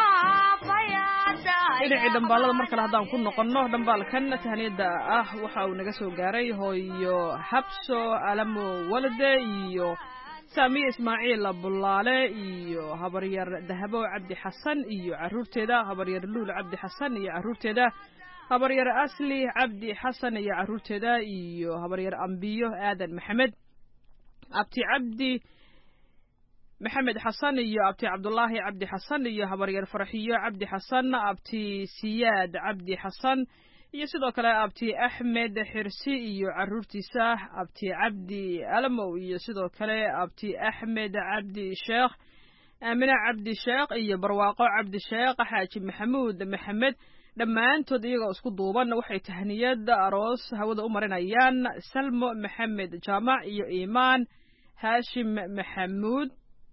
Speaker 2: dhinacii dhambaalada mar kale haddaan ku noqonno dhambaalkan tahniyada ah waxa uu naga soo gaaray hooyo habso alamo walade iyo saamiye ismaaciil bulaale iyo habaryar dahabo cabdi xasan iyo caruurteeda habaryar luul cabdi xasan iyo caruurteeda habaryar asli cabdi xasan iyo caruurteeda iyo habaryar ambiyo aadan maxamed abti cabdi maxamed xasan iyo abti cabdulaahi cabdi xasan iyo habaryar farxiyo cabdi xasan abti siyaad cabdi xasan iyo sidoo kale abti axmed xirsi iyo caruurtiisa abti cabdi alamow iyo sidoo kale abti axmed cabdi sheekh aamina cabdi sheekh iyo barwaaqo cabdi sheekh xaaji maxamuud maxamed dhammaantood iyagoo isku duuban waxay tahniyad aroos hawada u marinayaan salmo maxamed jaamac iyo iimaan haashim maxamuud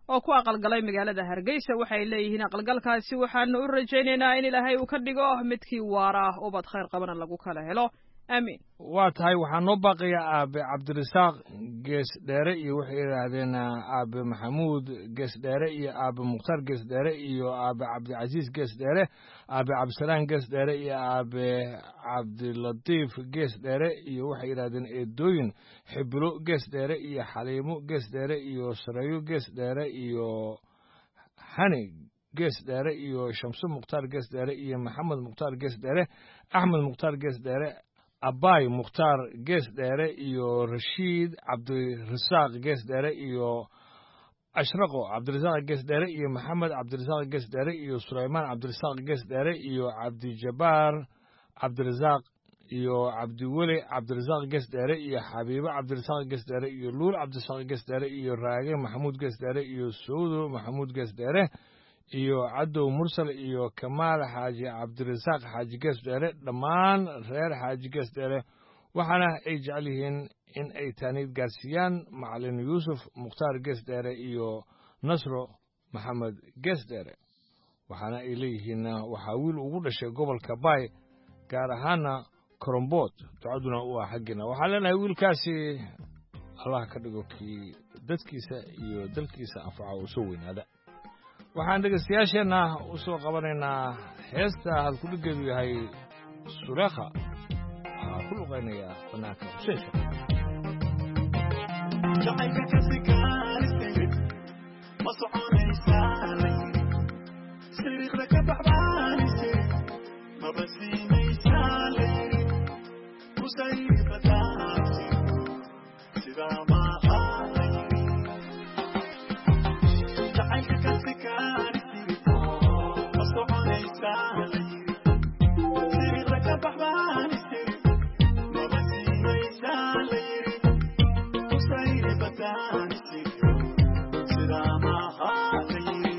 Speaker 2: oo ku aqalgalay magaalada Hargeysa waxay leeyihiin aqalgalkaasi waxaanu u rajaynaynaa in Ilaahay uu ka dhigo midkii waara ah oo bad khayr qabana lagu kala helo amiin.
Speaker 9: waa tahay waxaa noo baaqaya aabe cabdirasaaq gees dheere iyo waxay yidhaahdeen aabe maxamuud gees dheere iyo aabe mukhtaar gees dheere iyo aabe cabdicasiis gees dheere aabe cabdisalaan gees dheere iyo aabe cabdilatiif gees dheere iyo waxay yidhaahdeen eedooyin xibilo gees dheere iyo xaliimo gees dheere iyo sareeyo gees dheere iyo hani gees dheere iyo shamso mukhtaar gees dheere iyo maxamed mukhtaar gees dheere axmed mukhtaar gees dheere abaay mukhtaar gees dheere iyo rashiid cabdirasaaq gees dheere iyo ashraqo cabdirasaaq gees dheere iyo maxamed cabdirasaaq gees dheere iyo sulaymaan cabdirasaaq gees dheere iyo cabdijabaar cabdirasaaq iyo cabdiweli cabdirasaaq gees dheere iyo xabiibo cabdirasaaq gees dheere iyo luul cabdirasaaq gees dheere iyo raage maxamuud gees dheere iyo sawdo maxamuud gees dheere iyo cadow mursal iyo kamaal xaaji cabdirasaaq xaaji gees dheere dhammaan reer xaaji gees dheere waxaana ay jecel yihiin in ay taaniid gaarsiiyaan macalin yuusuf mukhtaar gees dheere iyo nasro maxamed gees dheere waxaana ay leeyihiin waxaa wiil ugu dhashay gobolka baay gaar ahaana korombood ducaduna u ah xaggiina waxaan leenahay wiilkaasi allah ka dhigo kii dadkiisa iyo dalkiisa anfaca oo soo weynaada waxaan dhegaystayaasheenna u soo qabanaynaa heesta halkudhigeedu yahay suleekha waxaa ku luqaynaya fanaanka xuseen
Speaker 12: jacaylka ka sigaarisayid ma soconaysaa siriiqda ka baxbaanisay maba siinaysaa layiri kusayrbadaasi sidaa maaha jacaylka ka sigaarisayid ma soconaysaa layiri siriiqda ka baxbaanisay maba siinaysaa layiri kusayrbadaasi sidaa maaha layiri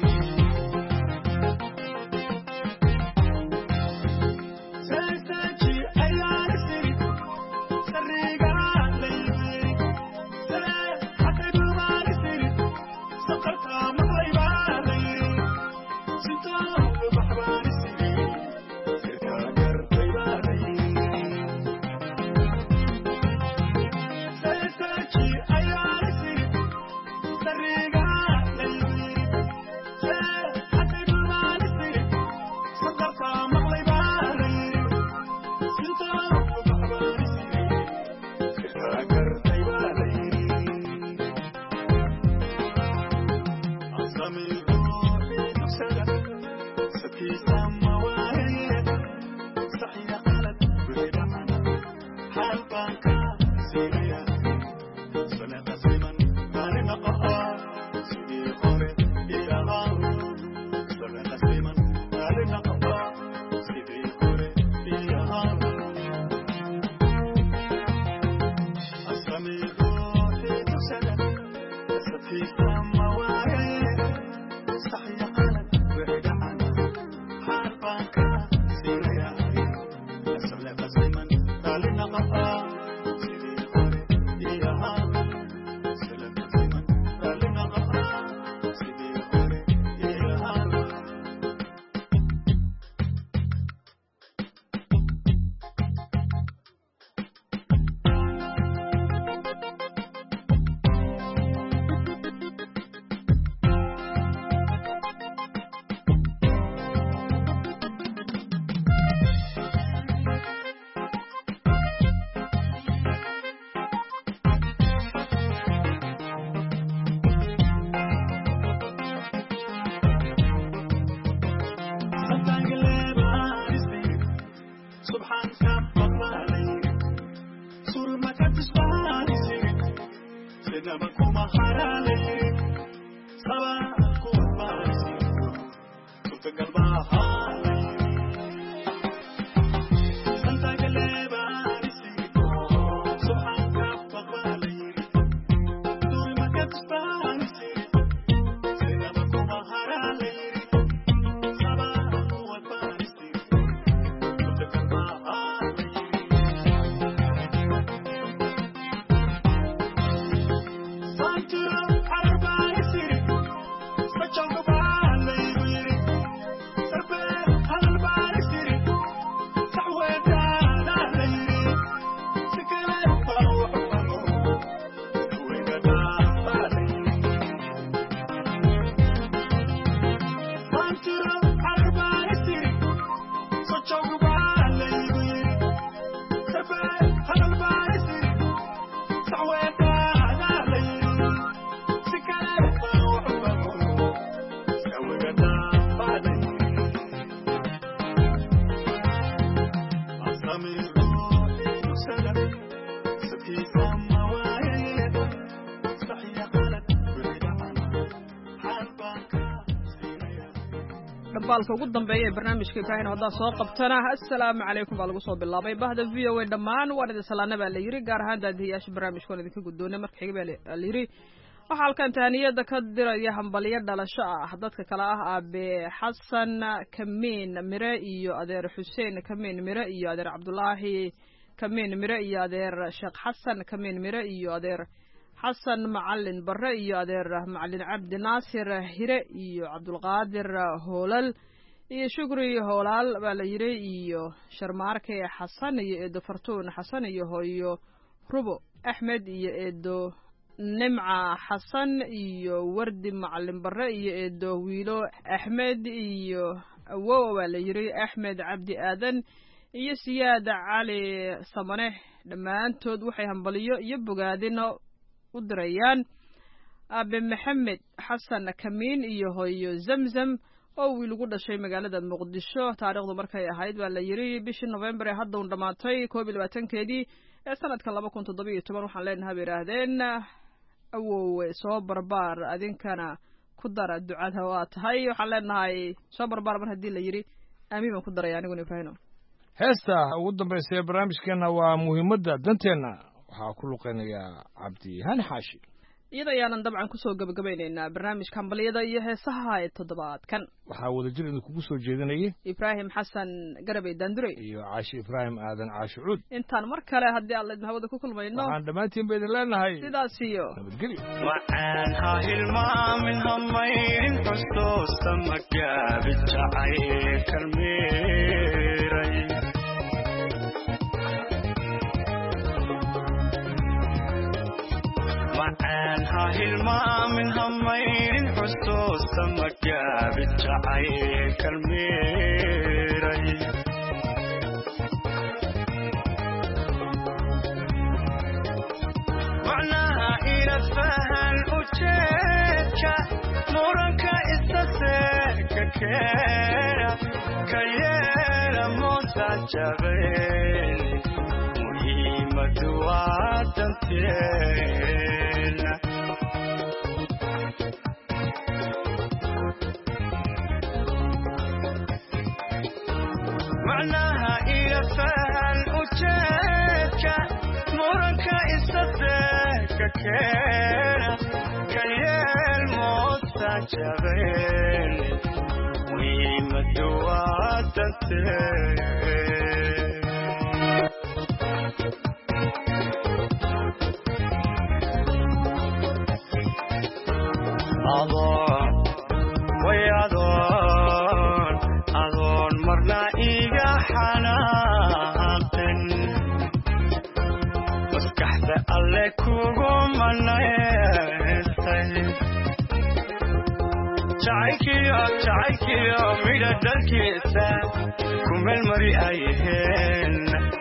Speaker 2: dhambaalka ugu dambeeya ee barnaamijka ibraahim haddaan soo qabtana assalaamu calaykum baa lagu soo bilaabay bahda v o a dhammaan waan idin salaana baa la yidhi gaar ahaan daadihiyaasha barnaamijka waan idinka guddoonay marka xiga baa la yidhi waxaa halkan tahaniyada ka diraya hambalyo dhalasho ah dadka kale ah aabe xasan kamiin mire iyo adeer xuseen kamiin mire iyo adeer cabdulaahi kamiin mire iyo adeer sheekh xasan kamiin mire iyo adeer xasan macalin bare iyo adeer macalin cabdi naasir hire iyo cabdulqaadir hoolal iyo shukri hoolaal baa la yidhi iyo sharmaarke xasan iyo eedo fartuun xasan iyo hooyo rubo axmed iyo eedo nimca xasan iyo wardi macalin bare iyo eedo wiilo axmed iyo awow baa la yidhi axmed cabdi aadan iyo siyaad cali samane dhammaantood waxay hambaliyo iyo bogaadino u dirayaan aabe maxamed xasan kamiin iyo hooyo zamzam oo wiil ugu dhashay magaalada muqdisho taariikhdu markay ahayd baa la yidhi bishii novembar ee hadda un dhammaatay 22keedii ee sanadka 2017 waxaan leenahay bay yidhaahdeen awowe soo barbaar adinkana ku dara ducada waa tahay waxaan leenahay soo barbaar mar haddii la yidhi aamiin baan ku daraya aniguna ibraahino
Speaker 9: heesta ugu dambaysa ee barnaamijkeenna waa muhiimadda danteenna waxaa ku luqeynayaa cabdi hani xaashi
Speaker 2: iyada ayaanan dabcan kusoo gabagabaynaynaa barnaamijka hambaliyada iyo heesaha ee toddobaadkan
Speaker 9: waxaa wadajir idinkugu soo jeedinayay
Speaker 2: ibraahim xasan garabey daandurey
Speaker 9: iyo caashi ibraahim aadan caashi cuud
Speaker 2: intaan mar kale haddii aan laydin hawada ku kulmayno
Speaker 9: waxaan dhammaantiin ba idin leenahay
Speaker 2: sidaas iyo
Speaker 9: nabadgelyo
Speaker 10: waxaan ha hilmaamin hamayrin xusuusta magaabi jacay kalmeeray waxaan ha hilmaamin hamayrin xusuusta magaabi jacay kalmeeray macnaha ila fahan ujeedka muranka istaseeka keena ka yeela moosa jabeen muhiimadu waa danteena macnaha ila fahan ujeedka muranka istaseeka keena ka yeel moosa jabeen muhiimadu waa danteena adoon marna iga xanaaqin maskaxda alle kugu manaystay jacaylkiyo midha dhalkiisa ku meel mari ayheen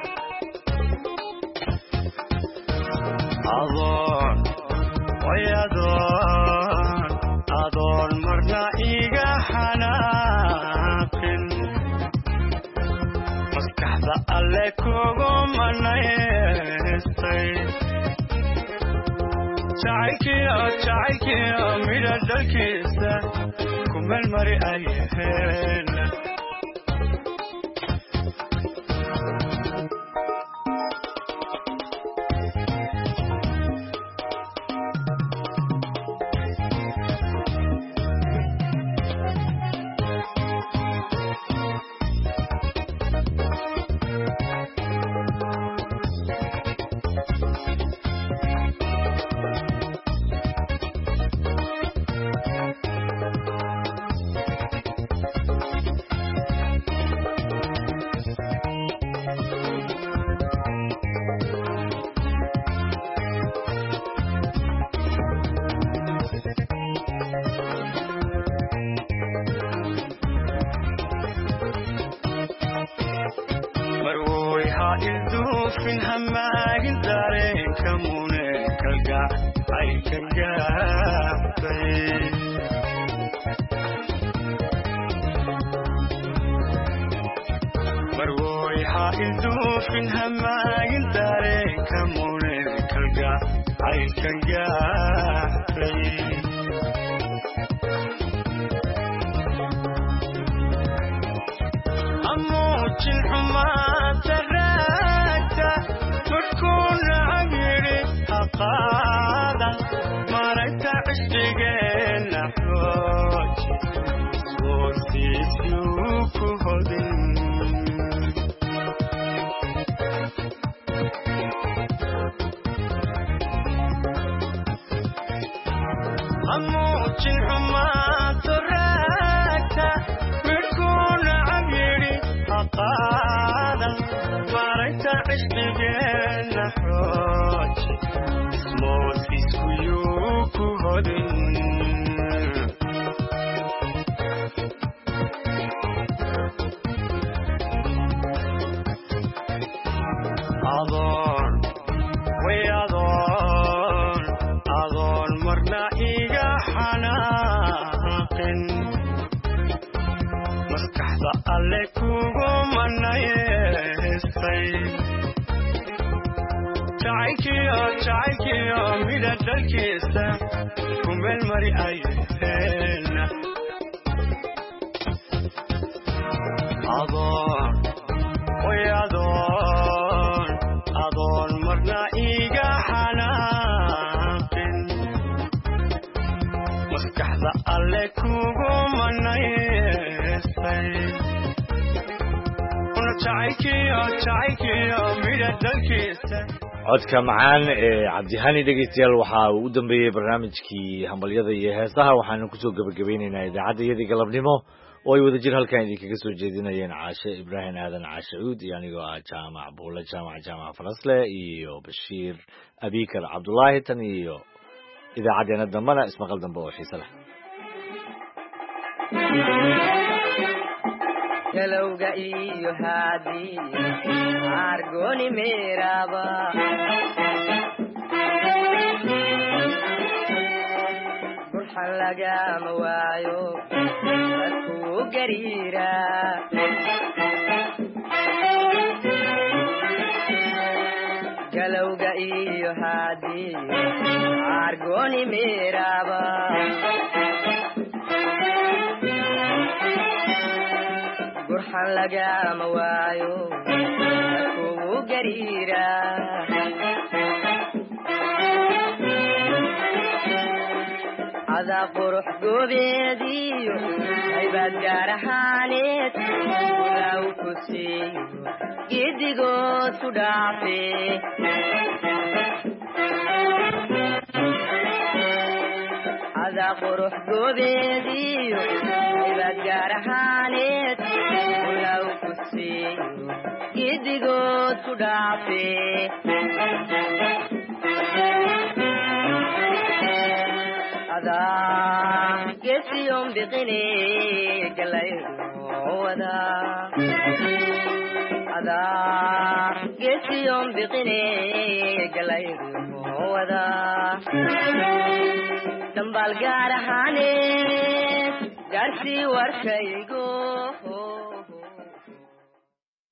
Speaker 10: adoon marna iga xanaaqin maskaxda alle kugu manaystay jacaylkiyo midha dhalkiisa ku meel mari ayheen ilduufin hamaagin dareenka mune kalgacay ka gaabtay marwoy ha ilduufin hamaagin dareenka mune kalgacay ka gaabtay
Speaker 13: muujin xumaanta raagta korkuuna cabiri ha qaadan maragta cishqigeenna xooji goortiisuu ku hodin muujin xumaanta raagta midhkuuna cabyidhi ha qaadan maragta cishqigeenna xooji ismoodkiiskuyuu ku hodin adoon marna iga xanaaqin maskaxda alle kugu manayeestay jacaylkiyo midha dhalkiisa ku meel mari ayaheenna adoon marna iga xanaaqin maskaxda alle kugu manayeestay una jacaylkiyo midha dhalkiisa
Speaker 1: codka macaan ee cabdihani dhegeystayaal waxaa uu u dambeeyey barnaamijkii hambalyada iyo heesaha waxaanu kusoo gebagabeynaynaa idaacaddayadii galabnimo oo ay wadajir halkan idinkaga soo jeedinayeen caashe ibraahim aadan caashe cuud iyo anigoo ah jaamac buule jaamac farasle iyo bashiir abikar cabdulaahi tan iyo idaacadeena dambena ismaqal dambe oo xiise leh
Speaker 14: galowga iyo haadii argoni meeraba burxan lagama waayo dadkuu gariira galowga iyo haadii argoni meeraba burxan lagama waayo kugu gariira adaa qurux goobeediyo haybaad gaar ahaaneed ulaaw ku siiyo giddigood ku dhaafe adaa qurux goobeediyo haybaad gaar ahaaneed ulaaw ku siiyo giddigood ku dhaafe adaa gesiyon biqine galayhowada adaa gesiyon biqine galayhowada dambaal gaar ahaaneed gaarsii warkaygo